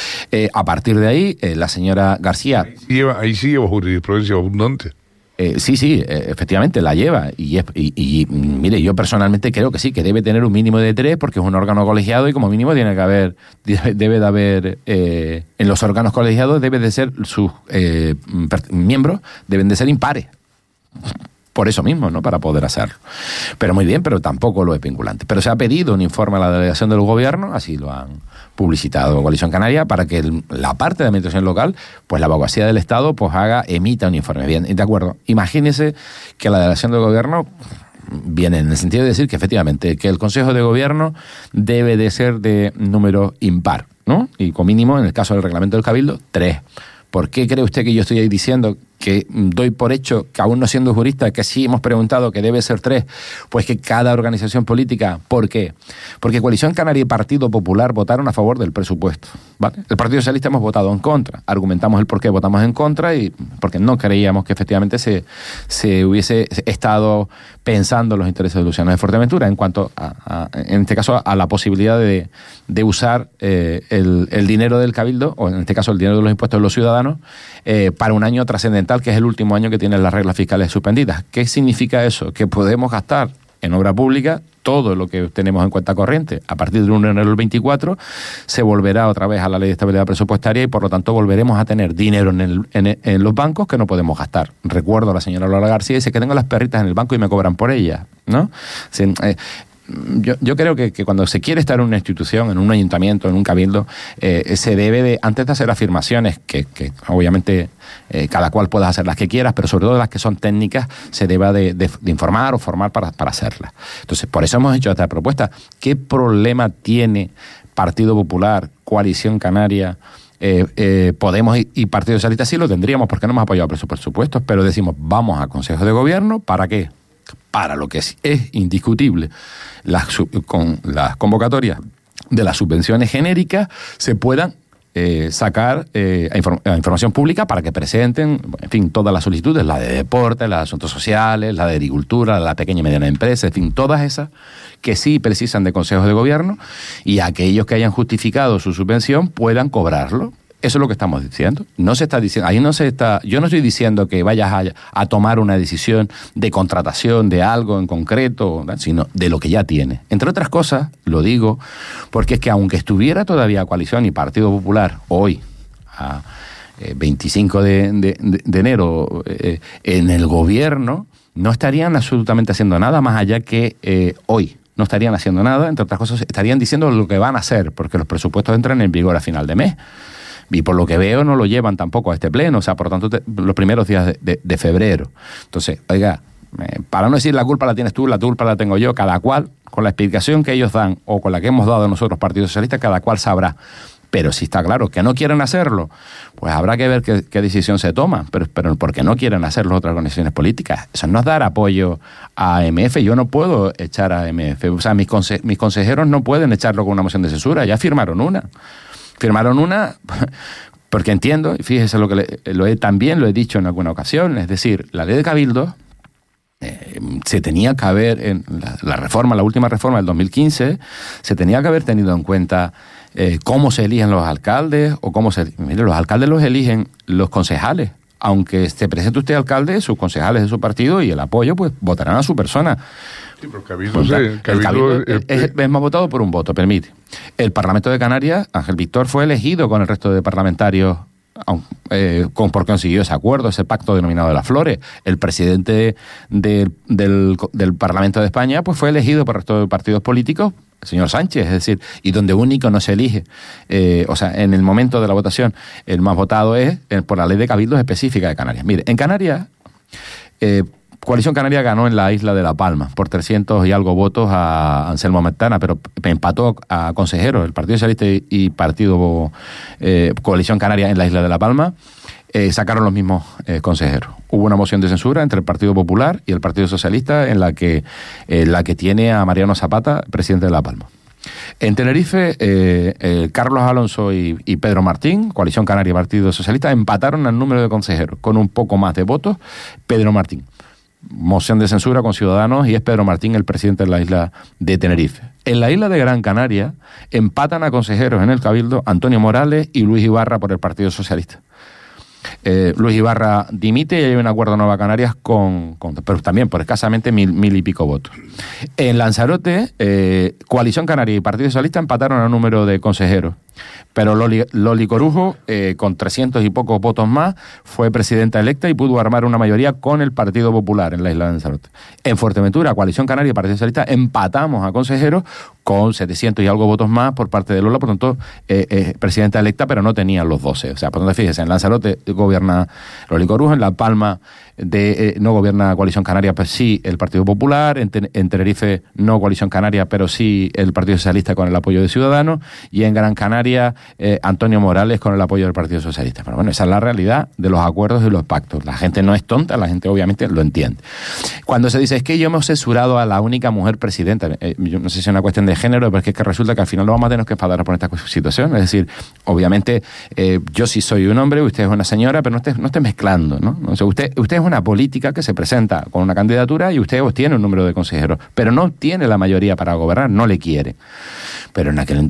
A partir de ahí, la señora García... Ahí sí lleva jurisprudencia abundante. Sí, efectivamente la lleva, y mire, yo personalmente creo que sí, que debe tener un mínimo de 3, porque es un órgano colegiado y como mínimo debe de haber en los órganos colegiados debe de ser sus miembros deben de ser impares. Por eso mismo, ¿no? Para poder hacerlo. Pero muy bien, pero tampoco lo es vinculante. Pero se ha pedido un informe a la delegación del gobierno, así lo han publicitado Coalición Canaria, para que la parte de administración local, pues la abogacía del Estado, pues emita un informe. Bien, de acuerdo. Imagínese que la delegación del gobierno viene en el sentido de decir que efectivamente, que el Consejo de Gobierno debe de ser de número impar, ¿no? Y con mínimo, en el caso del reglamento del Cabildo, 3. ¿Por qué cree usted que yo estoy ahí diciendo que doy por hecho, que aún no siendo jurista, que sí hemos preguntado que debe ser 3? Pues que cada organización política, ¿por qué? Porque Coalición Canaria y Partido Popular votaron a favor del presupuesto, ¿vale? El Partido Socialista hemos votado en contra, argumentamos el por qué votamos en contra, y porque no creíamos que efectivamente se hubiese estado pensando en los intereses de los ciudadanos de Fuerteventura en cuanto en este caso a la posibilidad de usar el dinero del Cabildo, o en este caso el dinero de los impuestos de los ciudadanos, para un año trascendental, que es el último año que tienen las reglas fiscales suspendidas. ¿Qué significa eso? Que podemos gastar en obra pública todo lo que tenemos en cuenta corriente. A partir del 1 de enero del 24 se volverá otra vez a la Ley de Estabilidad Presupuestaria y por lo tanto volveremos a tener dinero en los bancos que no podemos gastar. Recuerdo a la señora Laura García, dice que tengo las perritas en el banco y me cobran por ellas, ¿no? Yo creo que cuando se quiere estar en una institución, en un ayuntamiento, en un cabildo, se debe de, antes de hacer afirmaciones que obviamente cada cual pueda hacer las que quieras, pero sobre todo las que son técnicas, se deba de informar o formar para hacerlas. Entonces, por eso hemos hecho esta propuesta. ¿Qué problema tiene Partido Popular, Coalición Canaria, Podemos y Partido Socialista? Sí lo tendríamos, porque no hemos apoyado presupuestos, pero decimos, vamos a Consejo de Gobierno, ¿para qué? Para lo que es indiscutible, con las convocatorias de las subvenciones genéricas se puedan sacar a información pública para que presenten, en fin, todas las solicitudes, la de deporte, la de asuntos sociales, la de agricultura, la de pequeña y mediana empresa, en fin, todas esas que sí precisan de consejos de gobierno, y aquellos que hayan justificado su subvención puedan cobrarlo. Eso es lo que estamos diciendo. No se está diciendo, yo no estoy diciendo que vayas a tomar una decisión de contratación de algo en concreto, sino de lo que ya tiene. Entre otras cosas, lo digo, porque es que aunque estuviera todavía Coalición y Partido Popular hoy, a 25 de enero, en el gobierno, no estarían absolutamente haciendo nada más allá que hoy. No estarían haciendo nada, entre otras cosas, estarían diciendo lo que van a hacer, porque los presupuestos entran en vigor a final de mes. Y por lo que veo no lo llevan tampoco a este pleno, o sea, por lo tanto, los primeros días de febrero. Entonces, oiga, para no decir la culpa la tienes tú, la culpa la tengo yo, cada cual, con la explicación que ellos dan o con la que hemos dado nosotros, Partido Socialista, cada cual sabrá. Pero si está claro que no quieren hacerlo, pues habrá que ver qué decisión se toma. Pero porque no quieren hacerlo otras organizaciones políticas. Eso no es dar apoyo a AMF. Yo no puedo echar a AMF. O sea, mis consejeros no pueden echarlo con una moción de censura. Ya firmaron una. Firmaron una porque entiendo, y fíjese también lo he dicho en alguna ocasión, es decir, la ley de cabildo se tenía que haber, en la última reforma del 2015, se tenía que haber tenido en cuenta cómo se eligen los alcaldes o mire, los alcaldes los eligen los concejales. Aunque se presente usted alcalde, sus concejales de su partido y el apoyo, pues votarán a su persona. Sí, pero el cabildo es más votado por un voto, permite. El Parlamento de Canarias, Ángel Víctor, fue elegido con el resto de parlamentarios porque consiguió ese acuerdo, ese pacto denominado de las Flores. El presidente del Parlamento de España pues fue elegido por el resto de partidos políticos, el señor Sánchez, es decir, y donde único no se elige, o sea, en el momento de la votación, el más votado es por la ley de cabildos específica de Canarias. Mire, en Canarias, Coalición Canaria ganó en la isla de La Palma por 300 y algo votos a Anselmo Metana, pero empató a consejeros, el Partido Socialista y Partido Coalición Canaria en la isla de La Palma. Sacaron los mismos consejeros. Hubo una moción de censura entre el Partido Popular y el Partido Socialista en la que tiene a Mariano Zapata, presidente de La Palma. En Tenerife, Carlos Alonso y Pedro Martín, Coalición Canaria y Partido Socialista, empataron al número de consejeros. Con un poco más de votos, Pedro Martín. Moción de censura con Ciudadanos y es Pedro Martín el presidente de la isla de Tenerife. En la isla de Gran Canaria empatan a consejeros en el Cabildo Antonio Morales y Luis Ibarra por el Partido Socialista. Luis Ibarra dimite y hay un acuerdo Nueva Canarias pero también por escasamente mil y pico votos. En Lanzarote, Coalición Canaria y Partido Socialista empataron al número de consejeros, pero Loli Corujo, con 300 y pocos votos más, fue presidenta electa y pudo armar una mayoría con el Partido Popular en la isla de Lanzarote. En Fuerteventura, Coalición Canaria y Partido Socialista empatamos a consejeros con 700 y algo votos más por parte de Lola, por tanto, presidenta electa, pero no tenían los 12. O sea, por tanto, fíjese, en Lanzarote gobierna Loli Corujo, en La Palma no gobierna Coalición Canaria, pues sí el Partido Popular, en Tenerife no Coalición Canaria, pero sí el Partido Socialista con el apoyo de Ciudadanos, y en Gran Canaria Antonio Morales con el apoyo del Partido Socialista. Pero bueno, esa es la realidad de los acuerdos y los pactos. La gente no es tonta, la gente obviamente lo entiende. Cuando se dice, es que yo hemos censurado a la única mujer presidenta, yo no sé si es una cuestión de género, pero es que resulta que al final lo vamos a tener que enfadar por esta situación. Es decir, obviamente yo sí soy un hombre, usted es una señora, pero no esté mezclando, ¿no? O sea, usted es una política que se presenta con una candidatura y usted obtiene un número de consejeros, pero no tiene la mayoría para gobernar, no le quiere. Pero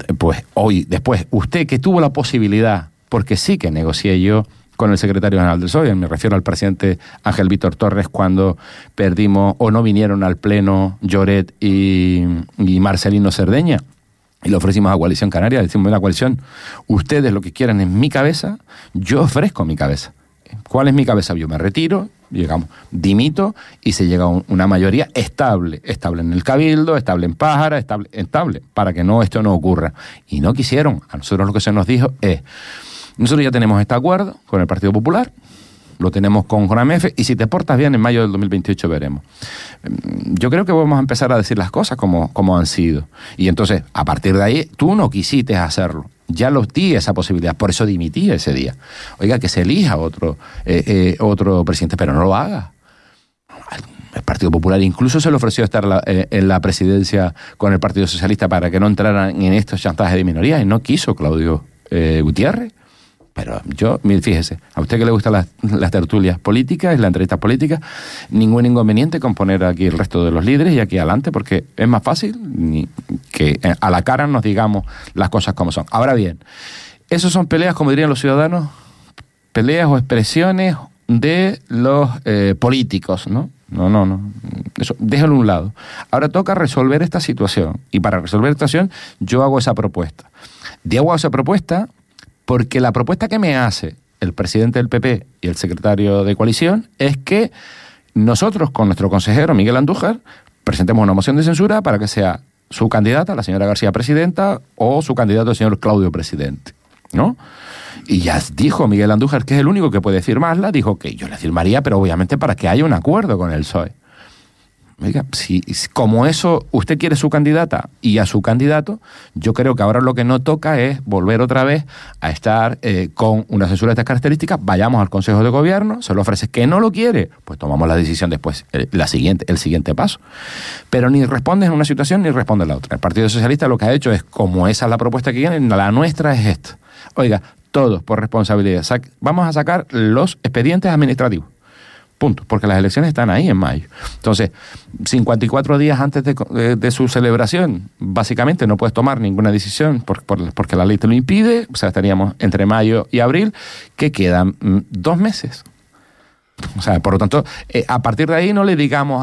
después, usted que tuvo la posibilidad, porque sí que negocié yo con el secretario general del PSOE, me refiero al presidente Ángel Víctor Torres, cuando perdimos o no vinieron al pleno Lloret y Marcelino Cerdeña, y le ofrecimos a Coalición Canaria, decimos, la coalición, ustedes lo que quieren es mi cabeza, yo ofrezco mi cabeza. ¿Cuál es mi cabeza? Yo me retiro, dimito y se llega a una mayoría estable en el Cabildo, estable en Pájara, estable, para que esto no ocurra. Y no quisieron. A nosotros lo que se nos dijo es, nosotros ya tenemos este acuerdo con el Partido Popular, lo tenemos con AMF, y si te portas bien en mayo del 2028 veremos. Yo creo que vamos a empezar a decir las cosas como han sido. Y entonces, a partir de ahí, tú no quisiste hacerlo. Ya los di esa posibilidad, por eso dimití ese día. Oiga, que se elija otro presidente, pero no lo haga. El Partido Popular incluso se le ofreció estar en la presidencia con el Partido Socialista para que no entraran en estos chantajes de minorías, y no quiso Claudio Gutiérrez. Pero fíjese, a usted que le gustan las tertulias políticas y las entrevistas políticas, ningún inconveniente con poner aquí el resto de los líderes y aquí adelante, porque es más fácil que a la cara nos digamos las cosas como son. Ahora bien, esos son peleas, como dirían los ciudadanos, peleas o expresiones de los políticos, ¿no? No. Eso, déjalo a un lado. Ahora toca resolver esta situación. Y para resolver esta situación, yo hago esa propuesta. Hago esa propuesta porque la propuesta que me hace el presidente del PP y el secretario de coalición es que nosotros, con nuestro consejero Miguel Andújar, presentemos una moción de censura para que sea su candidata, la señora García presidenta, o su candidato, el señor Claudio presidente, ¿no? Y ya dijo Miguel Andújar, que es el único que puede firmarla, dijo que yo la firmaría, pero obviamente para que haya un acuerdo con el PSOE. Oiga, si como eso usted quiere su candidata y a su candidato, yo creo que ahora lo que no toca es volver otra vez a estar con una censura de estas características. Vayamos al Consejo de Gobierno, se lo ofrece, que no lo quiere, pues tomamos la decisión después, el siguiente paso. Pero ni responde en una situación ni responde en la otra. El Partido Socialista lo que ha hecho es, como esa es la propuesta que tienen, la nuestra es esta. Oiga, todos por responsabilidad, vamos a sacar los expedientes administrativos. Punto, porque las elecciones están ahí en mayo. Entonces, 54 días antes de su celebración, básicamente no puedes tomar ninguna decisión porque la ley te lo impide. O sea, estaríamos entre mayo y abril, que quedan 2 meses. O sea, por lo tanto, a partir de ahí no le digamos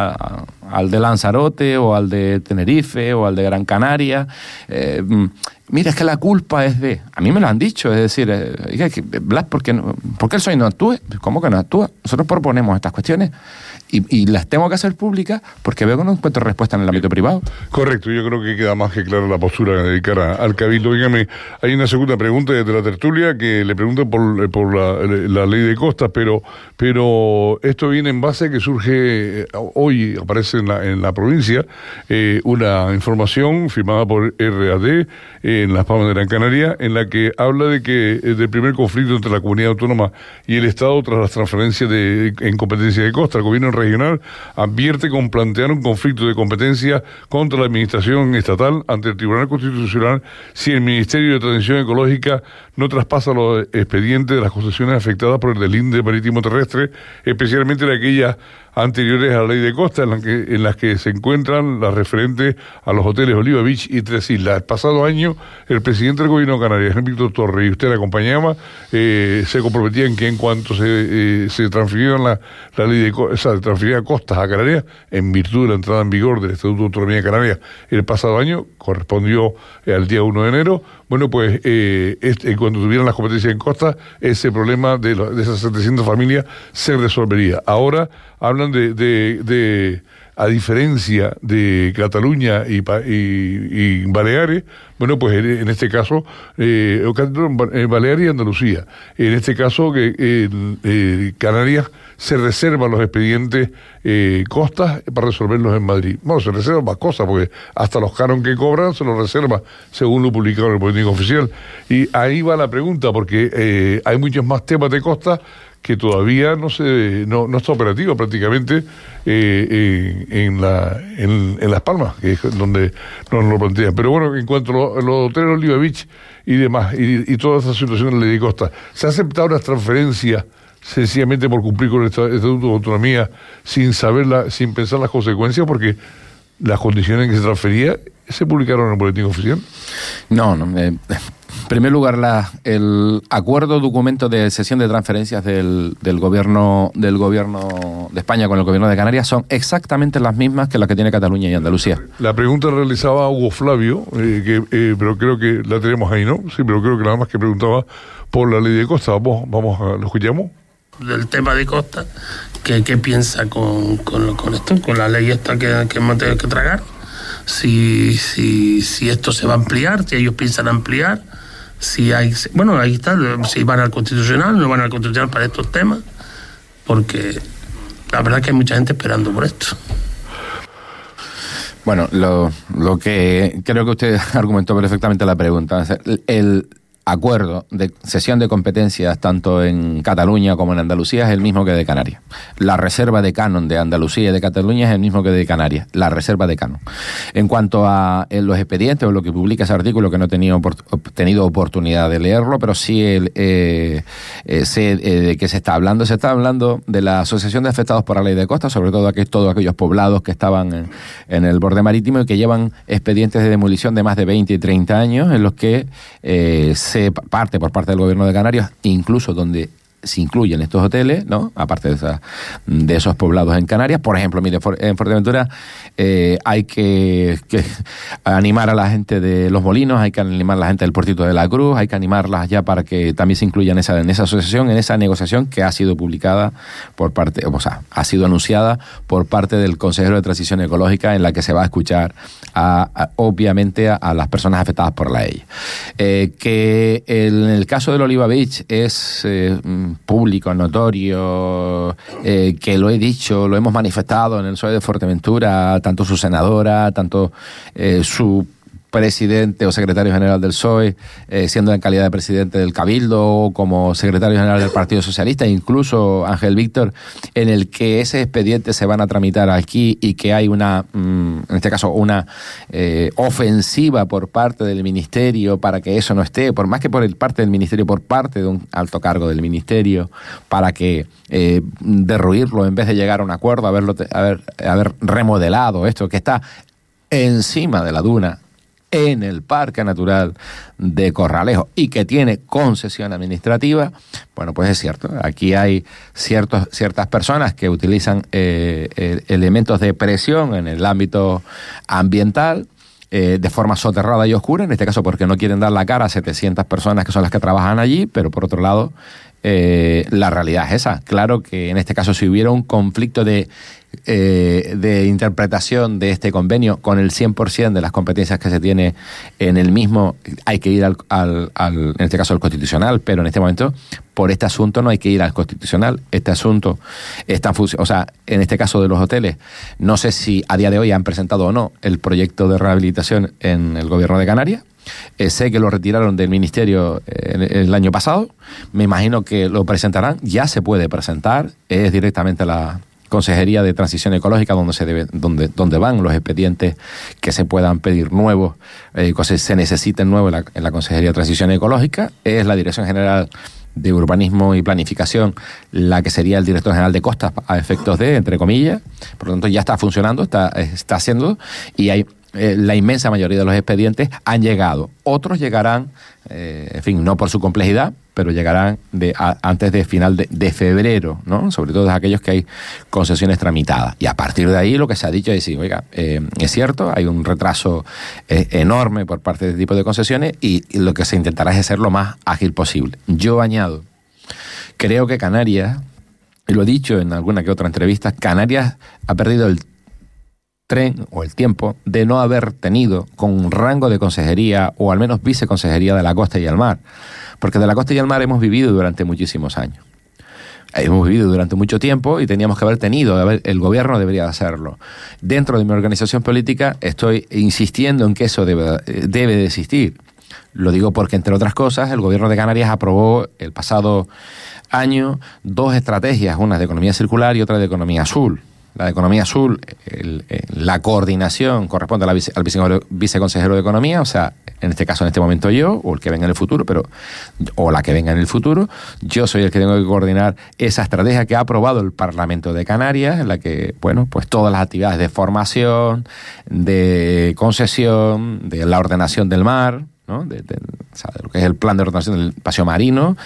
al de Lanzarote o al de Tenerife o al de Gran Canaria, mira, es que la culpa es de... A mí me lo han dicho, es decir, Blas, ¿por qué el PSOE no actúe? ¿Cómo que no actúa? Nosotros proponemos estas cuestiones y las tengo que hacer públicas porque veo que no encuentro respuesta en el ámbito privado. Correcto, yo creo que queda más que clara la postura de cara al Cabildo. Dígame, hay una segunda pregunta desde la tertulia que le preguntan por la ley de costas, pero esto viene en base a que surge, hoy aparece en la provincia, una información firmada por RAD en Las Palmas de Gran Canaria, en la que habla de que del primer conflicto entre la comunidad autónoma y el Estado tras las transferencias en competencia de costa. El gobierno regional advierte con plantear un conflicto de competencia contra la administración estatal ante el Tribunal Constitucional si el Ministerio de Transición Ecológica no traspasa los expedientes de las concesiones afectadas por el deslinde marítimo terrestre, especialmente de aquellas anteriores a la ley de costa, en las que se encuentran las referentes a los hoteles Oliva Beach y Tres Islas. El pasado año, el presidente del gobierno de Canarias, Víctor Torres, y usted le acompañaba, se comprometían que en cuanto se transfirieran la ley de costas, transfería costas a Canarias, en virtud de la entrada en vigor del Estatuto de Autonomía de Canarias el pasado año, correspondió al día 1 de enero, bueno, pues cuando tuvieran las competencias en costa, ese problema de esas 700 familias se resolvería. Ahora hablan de a diferencia de Cataluña y Baleares, bueno, pues en este caso, Baleares y Andalucía, en este caso Canarias se reserva los expedientes costas para resolverlos en Madrid. Bueno, se reservan más cosas, porque hasta los canon que cobran se los reserva, según lo publicado en el Boletín Oficial. Y ahí va la pregunta, porque hay muchos más temas de costas que todavía no está operativo prácticamente en Las Palmas, que es donde nos lo plantean. Pero bueno, en cuanto a los hoteles Oliva Beach y demás, y toda esa situación de la ley de costa, ¿se ha aceptado las transferencias sencillamente por cumplir con el Estatuto de Autonomía sin pensar las consecuencias? Porque las condiciones en que se transfería se publicaron en el Boletín Oficial. No. En primer lugar, el acuerdo documento de cesión de transferencias del gobierno de España con el gobierno de Canarias son exactamente las mismas que las que tiene Cataluña y Andalucía. La pregunta realizaba Hugo Flavio, pero creo que la tenemos ahí, ¿no? Sí, pero creo que nada más que preguntaba por la ley de costa. Vamos ¿lo escuchamos? Del tema de costa, ¿qué piensa con esto, con la ley esta que hemos tenido que tragar? Si esto se va a ampliar, si ellos piensan ampliar, ahí está, si van al Constitucional, no van al Constitucional para estos temas, porque la verdad es que hay mucha gente esperando por esto. Bueno, lo que creo que usted argumentó perfectamente la pregunta. El acuerdo de cesión de competencias tanto en Cataluña como en Andalucía es el mismo que de Canarias. La reserva de canon de Andalucía y de Cataluña es el mismo que de Canarias, la reserva de canon. En cuanto a los expedientes o lo que publica ese artículo, que no he tenido oportunidad de leerlo, pero sí sé de qué se está hablando. Se está hablando de la Asociación de Afectados por la Ley de Costa, sobre todo todos aquellos poblados que estaban en el borde marítimo y que llevan expedientes de demolición de más de 20 y 30 años, en los que se parte por parte del gobierno de Canarias, incluso donde se incluyen estos hoteles, ¿no? Aparte de esos poblados en Canarias. Por ejemplo, mire, en Fuerteventura hay que animar a la gente de Los Molinos, hay que animar a la gente del Puertito de la Cruz, hay que animarlas ya para que también se incluyan en esa asociación, en esa negociación que ha sido publicada ha sido anunciada por parte del Consejero de Transición Ecológica, en la que se va a escuchar obviamente a las personas afectadas por la ley. Que en el caso del Oliva Beach es público, notorio, que lo he dicho, lo hemos manifestado en el PSOE de Fuerteventura, tanto su senadora, tanto su presidente o secretario general del PSOE, siendo en calidad de presidente del Cabildo, como secretario general del Partido Socialista, incluso Ángel Víctor, en el que ese expediente se van a tramitar aquí y que hay una, en este caso, una ofensiva por parte del Ministerio para que eso no esté, por más que por parte del Ministerio, por parte de un alto cargo del Ministerio, para que derruirlo en vez de llegar a un acuerdo, haber remodelado esto que está encima de la duna, en el Parque Natural de Corralejo y que tiene concesión administrativa, bueno, pues es cierto. Aquí hay ciertas personas que utilizan elementos de presión en el ámbito ambiental de forma soterrada y oscura, en este caso porque no quieren dar la cara a 700 personas que son las que trabajan allí, pero por otro lado, la realidad es esa. Claro que en este caso, si hubiera un conflicto de interpretación de este convenio con el 100% de las competencias que se tiene en el mismo, hay que ir en este caso al Constitucional, pero en este momento por este asunto no hay que ir al Constitucional. Este asunto está en este caso de los hoteles, no sé si a día de hoy han presentado o no el proyecto de rehabilitación en el Gobierno de Canarias. Sé que lo retiraron del Ministerio el año pasado, me imagino que lo presentarán, ya se puede presentar, es directamente la Consejería de Transición Ecológica donde van los expedientes que se puedan pedir nuevos, se necesiten nuevos en la Consejería de Transición Ecológica. Es la Dirección General de Urbanismo y Planificación la que sería el director general de Costas a efectos de, entre comillas. Por lo tanto, ya está funcionando, está haciendo, y hay la inmensa mayoría de los expedientes han llegado. Otros llegarán, en fin, no por su complejidad, pero llegarán antes de final de febrero, ¿no? Sobre todo de aquellos que hay concesiones tramitadas. Y a partir de ahí lo que se ha dicho es decir, oiga, es cierto, hay un retraso enorme por parte de este tipo de concesiones y lo que se intentará es ser lo más ágil posible. Yo añado, creo que Canarias, y lo he dicho en alguna que otra entrevista, Canarias ha perdido el tren o el tiempo de no haber tenido con un rango de consejería o al menos viceconsejería de la costa y el mar, porque de la costa y el mar hemos vivido durante muchísimos años, hemos vivido durante mucho tiempo y teníamos que haber tenido, el gobierno debería hacerlo. Dentro de mi organización política estoy insistiendo en que eso debe de existir. Lo digo porque, entre otras cosas, el gobierno de Canarias aprobó el pasado año 2 estrategias, una de economía circular y otra de economía azul. La de economía azul, la coordinación corresponde al viceconsejero de Economía, o sea, en este caso, en este momento yo, o el que venga en el futuro, o la que venga en el futuro. Yo soy el que tengo que coordinar esa estrategia que ha aprobado el Parlamento de Canarias, en la que, bueno, pues todas las actividades de formación, de concesión, de la ordenación del mar, ¿no? De lo que es el plan de ordenación del paseo marino.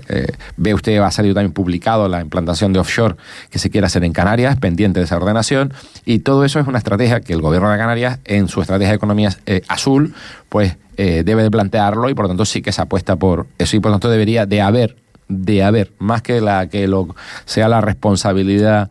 Ve usted, va a salir también publicado la implantación de offshore que se quiere hacer en Canarias, pendiente de esa ordenación, y todo eso es una estrategia que el gobierno de Canarias, en su estrategia de economía azul, pues debe de plantearlo, y por lo tanto sí que se apuesta por eso, y por lo tanto debería de haber, más que sea la responsabilidad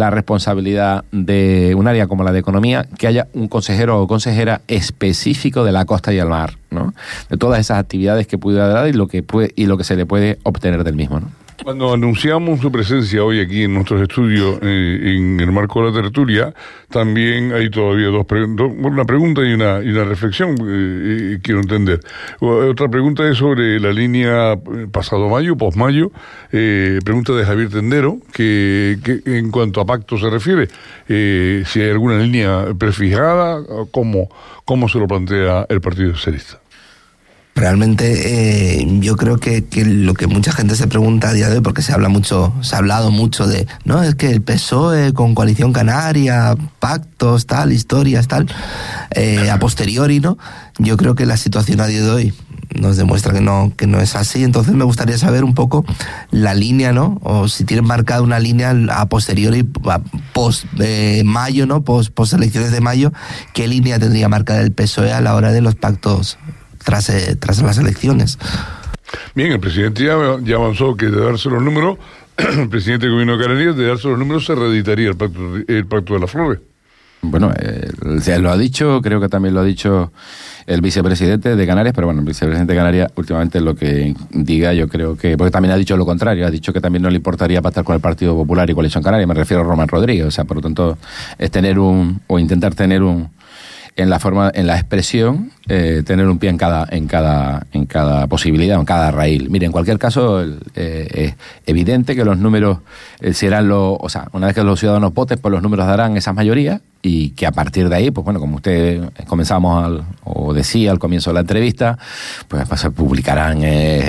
de un área como la de economía, que haya un consejero o consejera específico de la costa y el mar, ¿no? De todas esas actividades que pudiera dar y lo que se le puede obtener del mismo, ¿no? Cuando anunciamos su presencia hoy aquí en nuestros estudios, en el marco de la tertulia, también hay todavía una pregunta y una reflexión, quiero entender. Otra pregunta es sobre la línea pasado mayo, posmayo, pregunta de Javier Tendero, que en cuanto a pacto se refiere, si hay alguna línea prefijada, ¿cómo se lo plantea el Partido Socialista? Realmente yo creo que lo que mucha gente se pregunta a día de hoy, porque se ha hablado mucho de, no, es que el PSOE con Coalición Canaria, pactos, tal, historias, tal, a posteriori, ¿no? Yo creo que la situación a día de hoy nos demuestra que no es así. Entonces me gustaría saber un poco la línea, ¿no? O si tienen marcada una línea a posteriori, post mayo, ¿no? Post elecciones de mayo, ¿qué línea tendría marcada el PSOE a la hora de los pactos tras las elecciones? Bien, el presidente ya avanzó que de darse los números, el presidente del gobierno de Canarias, de darse los números se reeditaría el pacto de las flores. Bueno, él lo ha dicho, creo que también lo ha dicho el vicepresidente de Canarias, pero bueno, el vicepresidente de Canarias últimamente lo que diga, yo creo que, porque también ha dicho lo contrario, ha dicho que también no le importaría pactar con el Partido Popular y Coalición Canaria, me refiero a Román Rodríguez, o sea, por lo tanto, es intentar tener en la expresión, tener un pie en cada posibilidad, en cada raíl. Mire, en cualquier caso, es evidente que los números serán una vez que los ciudadanos voten, pues los números darán esas mayorías, y que a partir de ahí, pues bueno, como usted comenzamos o decía al comienzo de la entrevista, pues se publicarán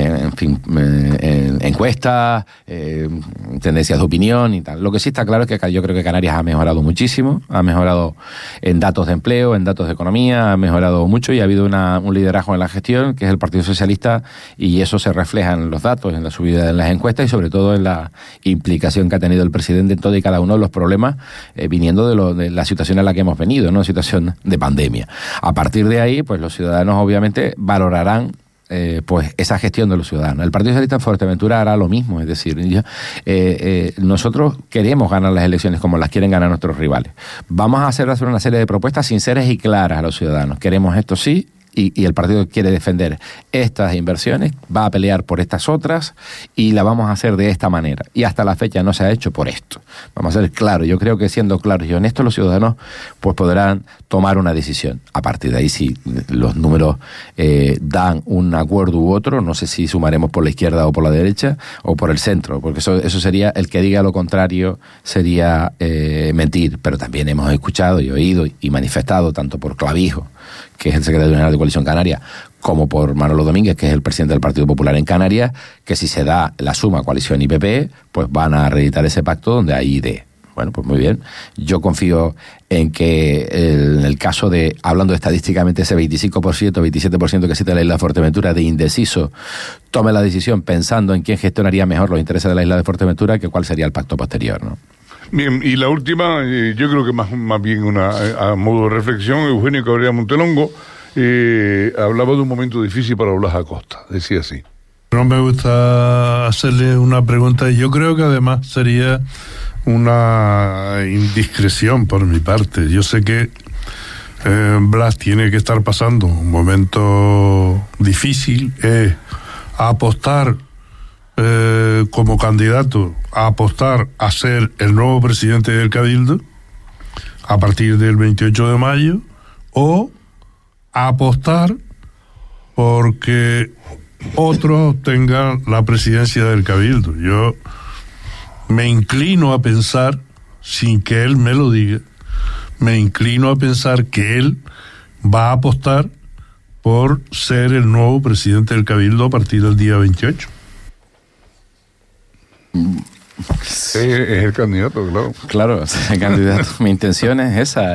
encuestas, tendencias de opinión y tal. Lo que sí está claro es que yo creo que Canarias ha mejorado muchísimo, ha mejorado en datos de empleo, en datos de economía, ha mejorado mucho, y ha habido un liderazgo en la gestión, que es el Partido Socialista, y eso se refleja en los datos, en la subida de las encuestas y sobre todo en la implicación que ha tenido el presidente en todo y cada uno de los problemas viniendo de la situación en la que hemos venido, ¿no? Situación de pandemia. A partir de ahí, pues los ciudadanos obviamente valorarán pues esa gestión de los ciudadanos. El Partido Socialista en Fuerteventura hará lo mismo, es decir, nosotros queremos ganar las elecciones como las quieren ganar nuestros rivales. Vamos a hacer una serie de propuestas sinceras y claras a los ciudadanos. Queremos esto sí, y el partido quiere defender estas inversiones, va a pelear por estas otras, y la vamos a hacer de esta manera. Y hasta la fecha no se ha hecho por esto. Vamos a ser claros. Yo creo que siendo claros y honestos, los ciudadanos pues podrán tomar una decisión. A partir de ahí, si los números dan un acuerdo u otro, no sé si sumaremos por la izquierda o por la derecha o por el centro, porque eso sería, el que diga lo contrario sería mentir. Pero también hemos escuchado y oído y manifestado, tanto por Clavijo, que es el secretario general de Coalición Canaria, como por Manolo Domínguez, que es el presidente del Partido Popular en Canarias, que si se da la suma coalición y PP, pues van a reeditar ese pacto donde hay idea. Bueno, pues muy bien. Yo confío en que en el caso de, hablando estadísticamente, ese 25%, 27% que cita la isla de Fuerteventura de indeciso, tome la decisión pensando en quién gestionaría mejor los intereses de la isla de Fuerteventura que cuál sería el pacto posterior, ¿no? Bien, y la última, yo creo que más bien a modo de reflexión, Eugenio Cabrera Montelongo hablaba de un momento difícil para Blas Acosta, decía así. No me gusta hacerle una pregunta, y yo creo que además sería una indiscreción por mi parte. Yo sé que Blas tiene que estar pasando un momento difícil, apostar como candidato, a apostar a ser el nuevo presidente del Cabildo a partir del 28 de mayo, o a apostar porque otros tengan la presidencia del Cabildo. Yo me inclino a pensar, sin que él me lo diga, me inclino a pensar que él va a apostar por ser el nuevo presidente del Cabildo a partir del día 28. Es el candidato, claro. Claro, es el candidato. Mi intención es esa.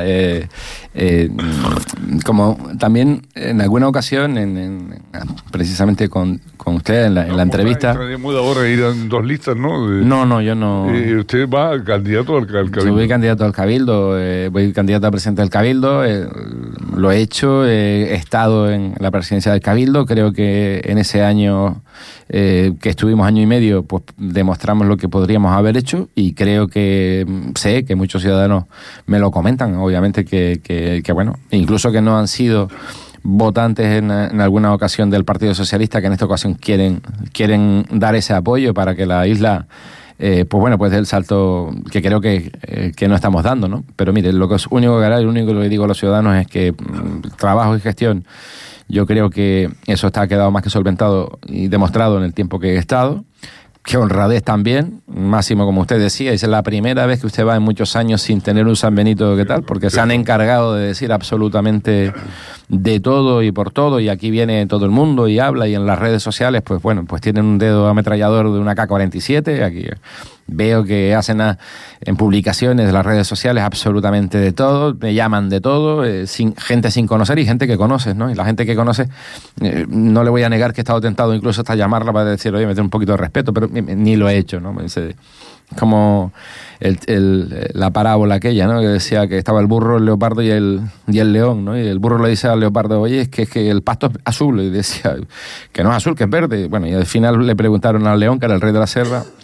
Como también en alguna ocasión, precisamente con usted en la entrevista. Está de moda ahora ir en dos listas, ¿no? No, yo no. ¿Usted va candidato al Cabildo? Yo voy candidato al Cabildo, voy candidato a presidente del Cabildo, lo he hecho, he estado en la presidencia del Cabildo, creo que en ese año que estuvimos año y medio, pues demostramos lo que podríamos haber hecho, y creo que sé que muchos ciudadanos me lo comentan, obviamente que bueno, incluso que no han sido votantes en alguna ocasión del Partido Socialista, que en esta ocasión quieren dar ese apoyo para que la isla pues bueno, pues dé el salto que creo que no estamos dando, ¿no? Pero mire, lo único que hará, lo único que le digo a los ciudadanos es que trabajo y gestión, yo creo que eso ha quedado más que solventado y demostrado en el tiempo que he estado. Que honradez también, máximo, como usted decía, es la primera vez que usted va en muchos años sin tener un San Benito, ¿qué tal? Porque se han encargado de decir absolutamente de todo y por todo, y aquí viene todo el mundo y habla, y en las redes sociales, pues bueno, pues tienen un dedo ametrallador de una K-47, aquí veo que hacen en publicaciones de las redes sociales absolutamente de todo, me llaman de todo, gente sin conocer y gente que conoces, ¿no? Y la gente que conoce, no le voy a negar que he estado tentado incluso hasta llamarla para decir, oye, meter un poquito de respeto, pero ni lo he hecho, ¿no? Como la parábola aquella, ¿no? Que decía que estaba el burro, el leopardo y el león, ¿no? Y el burro le dice al leopardo, oye, es que el pasto es azul, y decía que no es azul, que es verde. Bueno, y al final le preguntaron al león, que era el rey de la selva,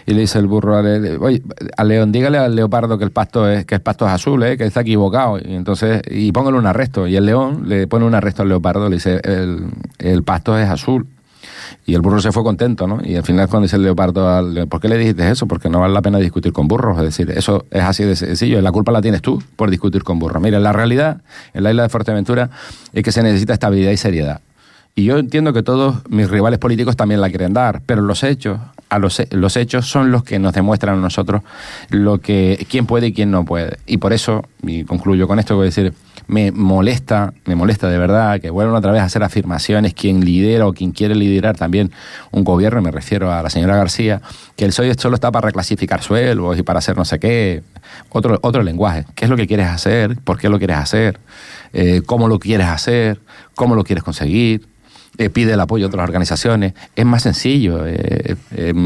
Y le dice el burro oye, al león, dígale al leopardo que el pasto es azul, que está equivocado. Y entonces, y póngale un arresto. Y el león le pone un arresto al leopardo, le dice, el pasto es azul. Y el burro se fue contento, ¿no? Y al final cuando dice el leopardo, ¿por qué le dijiste eso? Porque no vale la pena discutir con burros. Es decir, eso es así de sencillo. La culpa la tienes tú por discutir con burros. Mira, la realidad en la isla de Fuerteventura es que se necesita estabilidad y seriedad. Y yo entiendo que todos mis rivales políticos también la quieren dar, pero los hechos son los que nos demuestran a nosotros quién puede y quién no puede. Y por eso, y concluyo con esto, voy a decir, me molesta de verdad que vuelvan otra vez a hacer afirmaciones quien lidera o quien quiere liderar también un gobierno, me refiero a la señora García, que el PSOE solo está para reclasificar sueldos y para hacer no sé qué, otro lenguaje. ¿Qué es lo que quieres hacer? ¿Por qué lo quieres hacer? ¿Cómo lo quieres hacer? ¿Cómo lo quieres conseguir? Pide el apoyo de otras organizaciones. Es más sencillo, es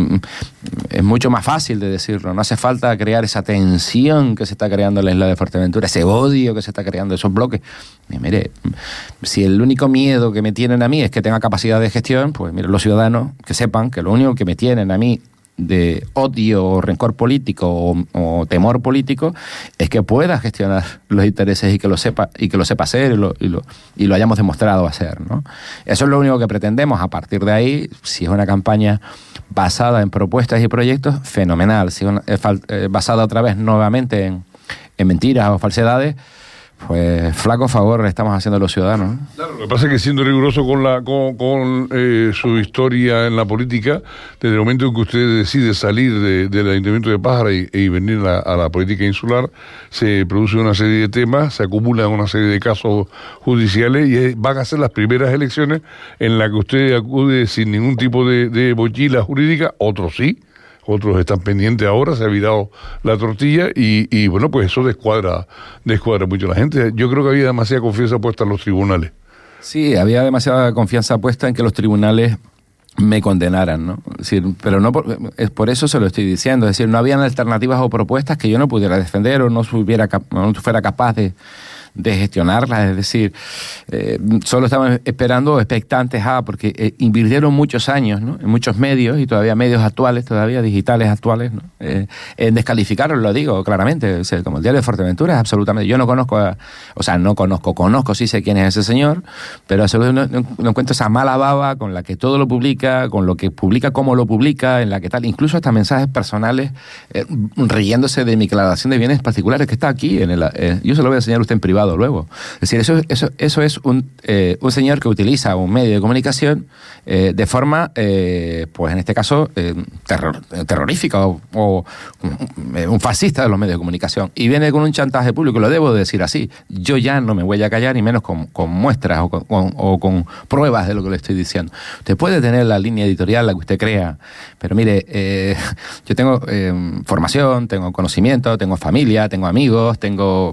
mucho más fácil de decirlo. No hace falta crear esa tensión que se está creando en la isla de Fuerteventura, ese odio que se está creando, esos bloques. Mire, si el único miedo que me tienen a mí es que tenga capacidad de gestión, pues mire, los ciudadanos que sepan que lo único que me tienen a mí de odio o rencor político o temor político es que pueda gestionar los intereses y que lo sepa hacer y lo hayamos demostrado hacer, ¿no? Eso es lo único que pretendemos. A partir de ahí, si es una campaña basada en propuestas y proyectos, fenomenal. Si es basada otra vez nuevamente en mentiras o falsedades, pues flaco favor le estamos haciendo a los ciudadanos, ¿no? Claro, lo que pasa es que siendo riguroso con su historia en la política, desde el momento en que usted decide salir del Ayuntamiento de Pájara y venir a la política insular, se produce una serie de temas, se acumulan una serie de casos judiciales y van a ser las primeras elecciones en las que usted acude sin ningún tipo de mochila jurídica, otros sí. Otros están pendientes ahora, se ha virado la tortilla y bueno, pues eso descuadra mucho a la gente. Yo creo que había demasiada confianza puesta en los tribunales. Sí, había demasiada confianza puesta en que los tribunales me condenaran, ¿no? Es decir, pero no por eso se lo estoy diciendo. Es decir, no habían alternativas o propuestas que yo no pudiera defender o no fuera capaz de gestionarlas, es decir, solo estaban esperando expectantes porque invirtieron muchos años, ¿no? En muchos medios y todavía medios actuales, todavía digitales actuales, ¿no? En descalificarlos, lo digo claramente, o sea, como el Diario de Fuerteventura es absolutamente, yo no conozco, conozco, sí sé quién es ese señor, pero no encuentro esa mala baba con la que todo lo publica, con lo que publica, cómo lo publica, en la que tal, incluso hasta mensajes personales riéndose de mi declaración de bienes particulares que está aquí yo se lo voy a enseñar a usted en privado luego. Es decir, eso es un señor que utiliza un medio de comunicación de forma, pues en este caso, terrorífica o un fascista de los medios de comunicación. Y viene con un chantaje público, lo debo decir así. Yo ya no me voy a callar, y menos con muestras o con pruebas de lo que le estoy diciendo. Usted puede tener la línea editorial, la que usted crea, pero mire, yo tengo formación, tengo conocimiento, tengo familia, tengo amigos, tengo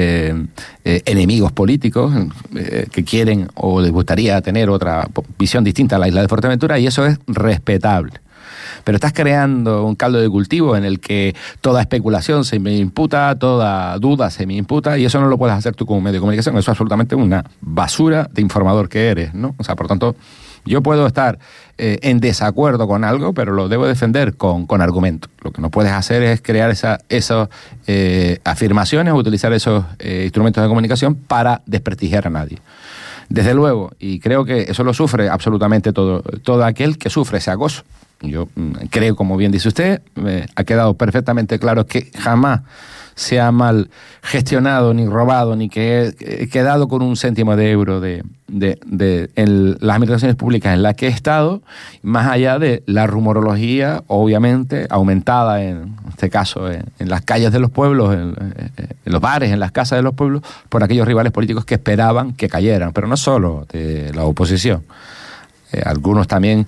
enemigos políticos que quieren o les gustaría tener otra visión distinta a la isla de Fuerteventura, y eso es respetable. Pero estás creando un caldo de cultivo en el que toda especulación se me imputa, toda duda se me imputa, y eso no lo puedes hacer tú como medio de comunicación. Eso es absolutamente una basura de informador que eres, ¿no? O sea, por tanto, yo puedo estar en desacuerdo con algo, pero lo debo defender con argumentos. Lo que no puedes hacer es crear esas afirmaciones o utilizar esos instrumentos de comunicación para desprestigiar a nadie. Desde luego, y creo que eso lo sufre absolutamente todo aquel que sufre ese acoso. Yo creo, como bien dice usted, ha quedado perfectamente claro que jamás se ha mal gestionado, ni robado, ni que he quedado con un céntimo de euro en las administraciones públicas en las que he estado, más allá de la rumorología, obviamente, aumentada en este caso en las calles de los pueblos, en los bares, en las casas de los pueblos, por aquellos rivales políticos que esperaban que cayeran, pero no solo de la oposición. Algunos también...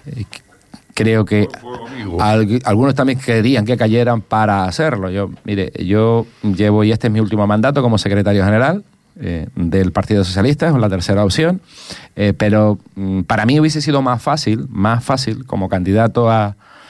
creo que algunos también querían que cayeran para hacerlo. Yo llevo, y este es mi último mandato como secretario general del Partido Socialista, es la tercera opción, pero para mí hubiese sido más fácil como candidato a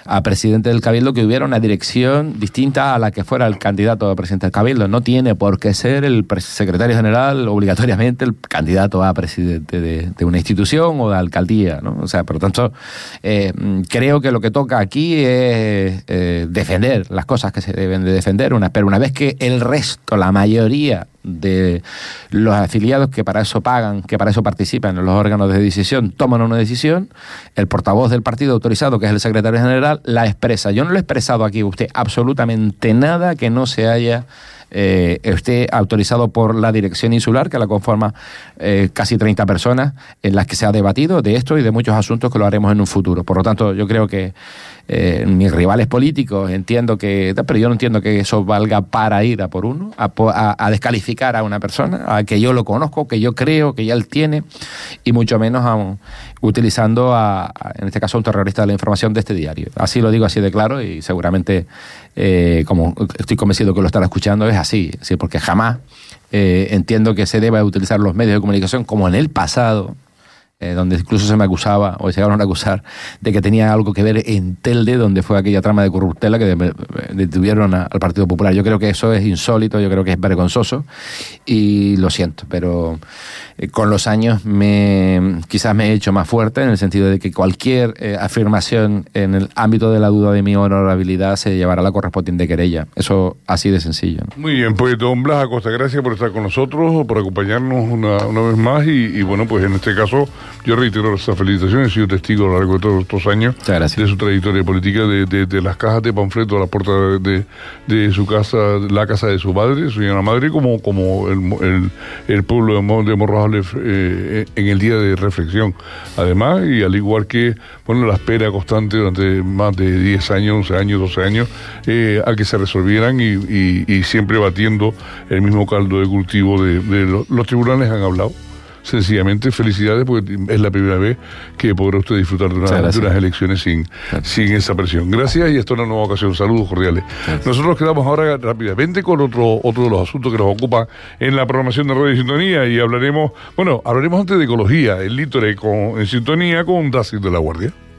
a presidente del Cabildo que hubiera una dirección distinta a la que fuera el candidato a presidente del Cabildo. No tiene por qué ser el secretario general obligatoriamente el candidato a presidente de una institución o de alcaldía, ¿no? O sea, por lo tanto, creo que lo que toca aquí es defender las cosas que se deben de defender, pero una vez que el resto, la mayoría de los afiliados que para eso pagan, que para eso participan en los órganos de decisión, toman una decisión, el portavoz del partido autorizado, que es el secretario general, la expresa. Yo no lo he expresado aquí usted absolutamente nada que no se haya esté autorizado por la dirección insular, que la conforma casi 30 personas, en las que se ha debatido de esto y de muchos asuntos que lo haremos en un futuro. Por lo tanto, yo creo que mis rivales políticos entiendo que, pero yo no entiendo que eso valga para ir a por uno, a descalificar a una persona, a que yo lo conozco, que yo creo que ya él tiene, y mucho menos aún utilizando en este caso, a un terrorista de la información de este diario. Así lo digo así de claro, y seguramente, como estoy convencido que lo estará escuchando, es así, porque jamás entiendo que se deba utilizar los medios de comunicación como en el pasado, donde incluso se me acusaba, o se llegaron a acusar, de que tenía algo que ver en Telde, donde fue aquella trama de corruptela que detuvieron al Partido Popular. Yo creo que eso es insólito, yo creo que es vergonzoso, y lo siento, pero con los años quizás me he hecho más fuerte, en el sentido de que cualquier afirmación en el ámbito de la duda de mi honorabilidad se llevará a la correspondiente querella. Eso así de sencillo, ¿no? Muy bien, pues don Blas Acosta, gracias por estar con nosotros, por acompañarnos una vez más, y bueno, pues en este caso yo reitero esta felicitación. He sido testigo a lo largo de todos estos años de su trayectoria política, de las cajas de panfletos a la puerta de su casa, la casa de su madre, su señora madre, como el pueblo de Morrojales en el día de reflexión. Además, y al igual que la espera constante durante más de 10 años, 11 años, 12 años, a que se resolvieran, y siempre batiendo el mismo caldo de cultivo de los tribunales han hablado. Sencillamente, felicidades, porque es la primera vez que podrá usted disfrutar de unas elecciones sin esa presión. Gracias, y hasta una nueva ocasión. Saludos cordiales. Gracias. Nosotros quedamos ahora rápidamente con otro de los asuntos que nos ocupa en la programación de Radio Sintonía, y hablaremos antes de ecología, el Lítore en sintonía con Daciel de la Guardia.